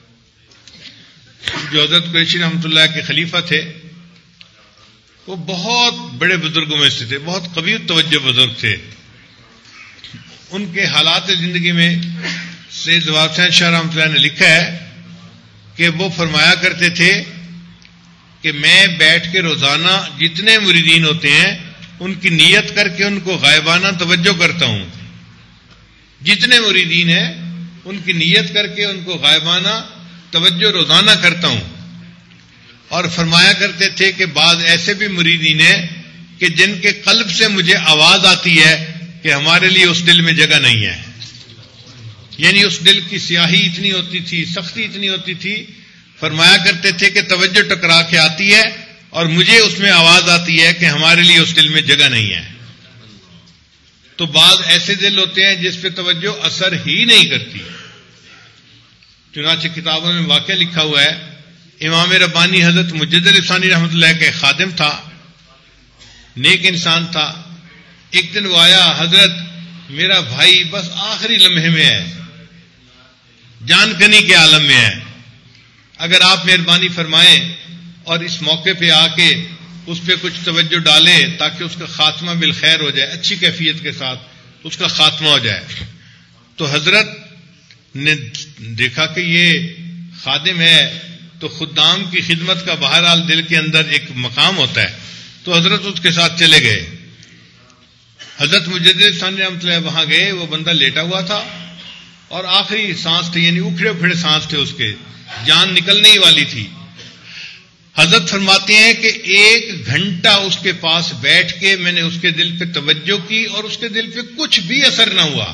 جو حضرت قریشی رحمۃ اللہ کے خلیفہ تھے، وہ بہت بڑے بزرگوں میں سے تھے، بہت قوی توجہ بزرگ تھے. ان کے حالات زندگی میں سید زواب حسین شاہ رحمۃ اللہ نے لکھا ہے کہ وہ فرمایا کرتے تھے کہ میں بیٹھ کے روزانہ جتنے مریدین ہوتے ہیں ان کی نیت کر کے ان کو غائبانہ توجہ کرتا ہوں، جتنے مریدین ہیں ان کی نیت کر کے ان کو غائبانہ توجہ روزانہ کرتا ہوں. اور فرمایا کرتے تھے کہ بعض ایسے بھی مریدین ہیں کہ جن کے قلب سے مجھے آواز آتی ہے کہ ہمارے لیے اس دل میں جگہ نہیں ہے. یعنی اس دل کی سیاہی اتنی ہوتی تھی، سختی اتنی ہوتی تھی، فرمایا کرتے تھے کہ توجہ ٹکرا کے آتی ہے اور مجھے اس میں آواز آتی ہے کہ ہمارے لیے اس دل میں جگہ نہیں ہے. تو بعض ایسے دل ہوتے ہیں جس پہ توجہ اثر ہی نہیں کرتی. چنانچہ کتابوں میں واقعہ لکھا ہوا ہے، امام ربانی حضرت مجد علی ثانی رحمۃ اللہ کا خادم تھا، نیک انسان تھا. ایک دن وہ آیا، حضرت میرا بھائی بس آخری لمحے میں ہے، جان کنی کے عالم میں ہے، اگر آپ مہربانی فرمائیں اور اس موقع پہ آ کے اس پہ کچھ توجہ ڈالیں تاکہ اس کا خاتمہ بالخیر ہو جائے، اچھی کیفیت کے ساتھ اس کا خاتمہ ہو جائے. تو حضرت نے دیکھا کہ یہ خادم ہے تو خدام کی خدمت کا بہرحال دل کے اندر ایک مقام ہوتا ہے، تو حضرت اس کے ساتھ چلے گئے. حضرت مجدد ثانی رحمۃ اللہ وہاں گئے، وہ بندہ لیٹا ہوا تھا اور آخری سانس تھی، یعنی اکھڑے اکھڑے سانس تھے، اس کے جان نکلنے ہی والی تھی. حضرت فرماتے ہیں کہ ایک گھنٹہ اس کے پاس بیٹھ کے میں نے اس کے دل پہ توجہ کی اور اس کے دل پہ کچھ بھی اثر نہ ہوا،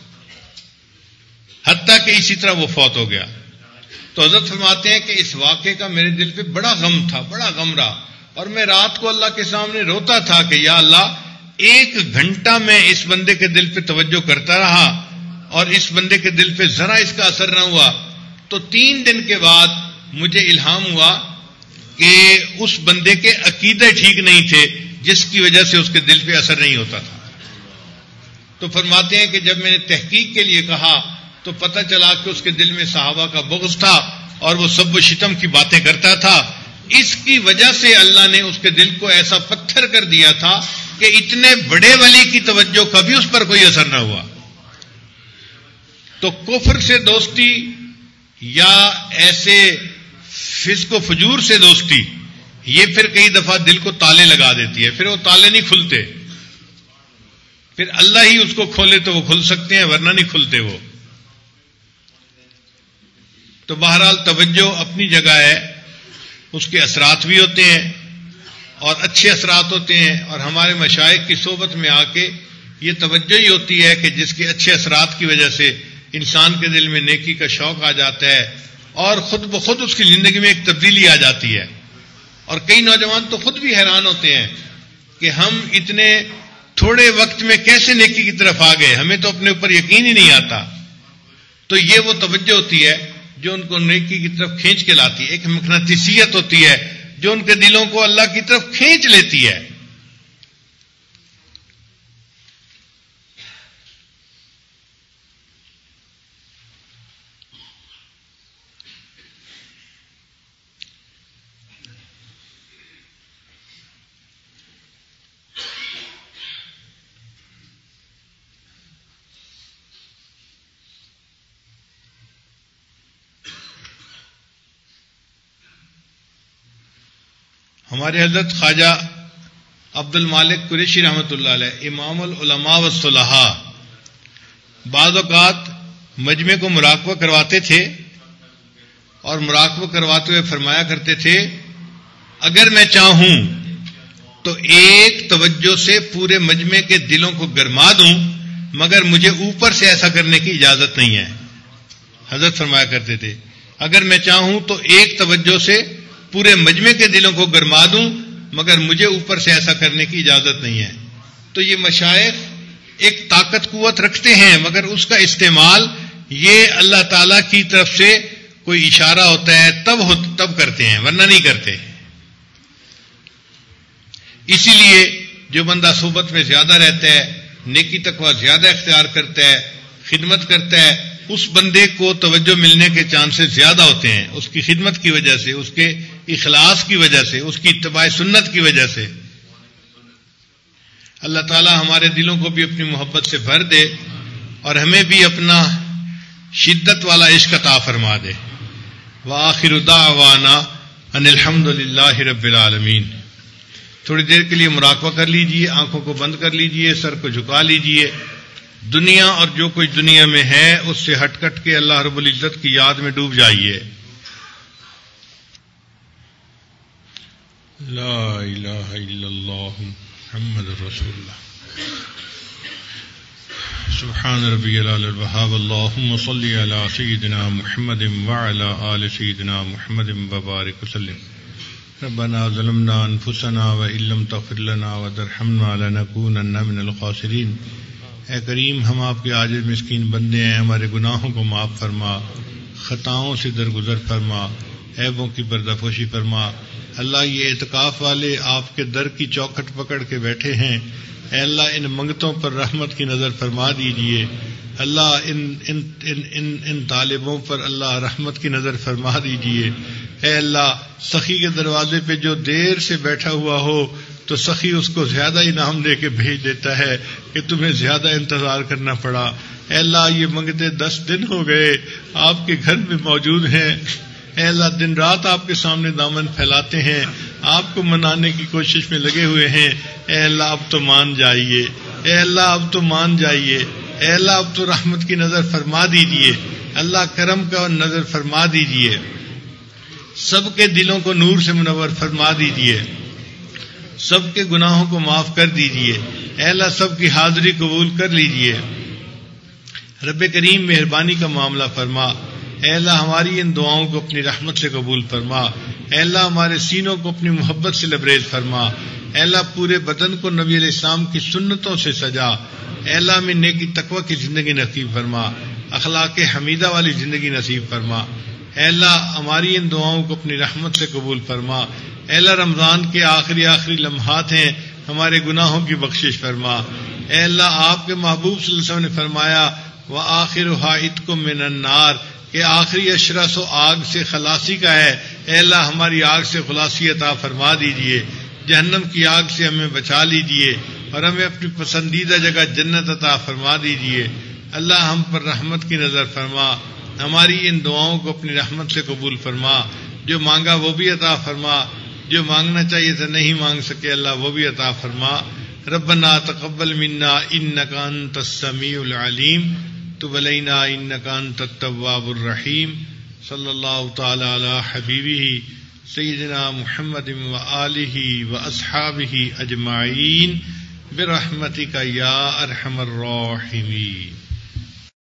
حتیٰ کہ اسی طرح وہ فوت ہو گیا. تو حضرت فرماتے ہیں کہ اس واقعے کا میرے دل پہ بڑا غم تھا، بڑا غم رہا، اور میں رات کو اللہ کے سامنے روتا تھا کہ یا اللہ، ایک گھنٹہ میں اس بندے کے دل پہ توجہ کرتا رہا اور اس بندے کے دل پہ ذرا اس کا اثر نہ ہوا. تو تین دن کے بعد مجھے الہام ہوا کہ اس بندے کے عقیدے ٹھیک نہیں تھے جس کی وجہ سے اس کے دل پہ اثر نہیں ہوتا تھا. تو فرماتے ہیں کہ جب میں نے تحقیق کے لیے کہا تو پتہ چلا کہ اس کے دل میں صحابہ کا بغض تھا اور وہ سب و شتم کی باتیں کرتا تھا. اس کی وجہ سے اللہ نے اس کے دل کو ایسا پتھر کر دیا تھا کہ اتنے بڑے ولی کی توجہ کبھی اس پر کوئی اثر نہ ہوا. تو کفر سے دوستی یا ایسے فسق و فجور سے دوستی، یہ پھر کئی دفعہ دل کو تالے لگا دیتی ہے، پھر وہ تالے نہیں کھلتے، پھر اللہ ہی اس کو کھولے تو وہ کھل سکتے ہیں، ورنہ نہیں کھلتے وہ. تو بہرحال توجہ اپنی جگہ ہے، اس کے اثرات بھی ہوتے ہیں اور اچھے اثرات ہوتے ہیں، اور ہمارے مشائخ کی صحبت میں آ کے یہ توجہ ہی ہوتی ہے کہ جس کے اچھے اثرات کی وجہ سے انسان کے دل میں نیکی کا شوق آ جاتا ہے اور خود بخود اس کی زندگی میں ایک تبدیلی آ جاتی ہے. اور کئی نوجوان تو خود بھی حیران ہوتے ہیں کہ ہم اتنے تھوڑے وقت میں کیسے نیکی کی طرف آ گئے، ہمیں تو اپنے اوپر یقین ہی نہیں آتا. تو یہ وہ توجہ ہوتی ہے جو ان کو نیکی کی طرف کھینچ کے لاتی ہے، ایک مقناطیسیت ہوتی ہے جو ان کے دلوں کو اللہ کی طرف کھینچ لیتی ہے. ہمارے حضرت خواجہ عبد المالک قریشی رحمۃ اللہ علیہ امام العلماء والصلحاء بعض اوقات مجمع کو مراقبہ کرواتے تھے اور مراقبہ کرواتے ہوئے فرمایا کرتے تھے اگر میں چاہوں تو ایک توجہ سے پورے مجمع کے دلوں کو گرما دوں مگر مجھے اوپر سے ایسا کرنے کی اجازت نہیں ہے. حضرت فرمایا کرتے تھے اگر میں چاہوں تو ایک توجہ سے پورے مجمع کے دلوں کو گرما دوں مگر مجھے اوپر سے ایسا کرنے کی اجازت نہیں ہے. تو یہ مشائخ ایک طاقت قوت رکھتے ہیں مگر اس کا استعمال یہ اللہ تعالی کی طرف سے کوئی اشارہ ہوتا ہے تب ہو تب کرتے ہیں ورنہ نہیں کرتے. اسی لیے جو بندہ صحبت میں زیادہ رہتا ہے نیکی تقوی زیادہ اختیار کرتا ہے خدمت کرتا ہے اس بندے کو توجہ ملنے کے چانسز زیادہ ہوتے ہیں اس کی خدمت کی وجہ سے اس کے اخلاص کی وجہ سے اس کی اتباع سنت کی وجہ سے. اللہ تعالی ہمارے دلوں کو بھی اپنی محبت سے بھر دے اور ہمیں بھی اپنا شدت والا عشق عطا فرما دے. وآخر دعوانا ان الحمد للہ رب العالمین. تھوڑی دیر کے لیے مراقبہ کر لیجئے آنکھوں کو بند کر لیجئے سر کو جھکا لیجئے دنیا اور جو کچھ دنیا میں ہے اس سے ہٹ کٹ کے اللہ رب العزت کی یاد میں ڈوب جائیے. لا الہ الا اللہ محمد رسول اللہ. سبحان ربی العلی الوہاب. اللہم صلی علی سیدنا محمد وعلی آل سیدنا محمد وبارک وسلم. ربنا ظلمنا انفسنا وان لم تغفر لنا وترحمنا لنکونن من الخاسرین. اے کریم ہم آپ کے عاجز مسکین بندے ہیں ہمارے گناہوں کو معاف فرما خطاؤں سے درگزر فرما عیبوں کی پردہ پوشی فرما. اللہ یہ اعتکاف والے آپ کے در کی چوکھٹ پکڑ کے بیٹھے ہیں اے اللہ ان منگتوں پر رحمت کی نظر فرما دیجئے. اللہ ان ان ان ان, ان طالبوں پر اللہ رحمت کی نظر فرما دیجئے. اے اللہ سخی کے دروازے پہ جو دیر سے بیٹھا ہوا ہو تو سخی اس کو زیادہ انعام دے کے بھیج دیتا ہے کہ تمہیں زیادہ انتظار کرنا پڑا. اے اللہ یہ منگتے دس دن ہو گئے آپ کے گھر میں موجود ہیں. اے اللہ دن رات آپ کے سامنے دامن پھیلاتے ہیں آپ کو منانے کی کوشش میں لگے ہوئے ہیں. اے اللہ اب تو مان جائیے. اے اللہ اب تو مان جائیے. اے اللہ اب تو رحمت کی نظر فرما دیجئے. اللہ کرم کا نظر فرما دیجئے. سب کے دلوں کو نور سے منور فرما دیجئے. سب کے گناہوں کو معاف کر دیجئے. اے اللہ سب کی حاضری قبول کر لیجئے. رب کریم مہربانی کا معاملہ فرما. اے اللہ ہماری ان دعاؤں کو اپنی رحمت سے قبول فرما. اے اللہ ہمارے سینوں کو اپنی محبت سے لبریز فرما. اے اللہ پورے بدن کو نبی علیہ السلام کی سنتوں سے سجا. اے اللہ میں نیکی تقوی کی زندگی نصیب فرما اخلاق حمیدہ والی زندگی نصیب فرما. اے اللہ ہماری ان دعاؤں کو اپنی رحمت سے قبول فرما. اے اللہ رمضان کے آخری آخری لمحات ہیں ہمارے گناہوں کی بخشش فرما. اے اللہ آپ کے محبوب صلی اللہ علیہ وسلم نے فرمایا وآخرها عتق من النار کہ آخری اشرہ سو آگ سے خلاصی کا ہے. اے اللہ ہماری آگ سے خلاصی عطا فرما دیجئے. جہنم کی آگ سے ہمیں بچا لیجئے اور ہمیں اپنی پسندیدہ جگہ جنت عطا فرما دیجئے. اللہ ہم پر رحمت کی نظر فرما. ہماری ان دعاؤں کو اپنی رحمت سے قبول فرما. جو مانگا وہ بھی عطا فرما جو مانگنا چاہیے تھا نہیں مانگ سکے اللہ وہ بھی عطا فرما. ربنا تقبل منا انک انت السمیع العلیم تب علینا انک انت التواب الرحیم. صلی اللہ تعالی علی حبیبہ سیدنا محمد وآلہ واصحابہ اجمعین برحمتک یا ارحم الراحمین.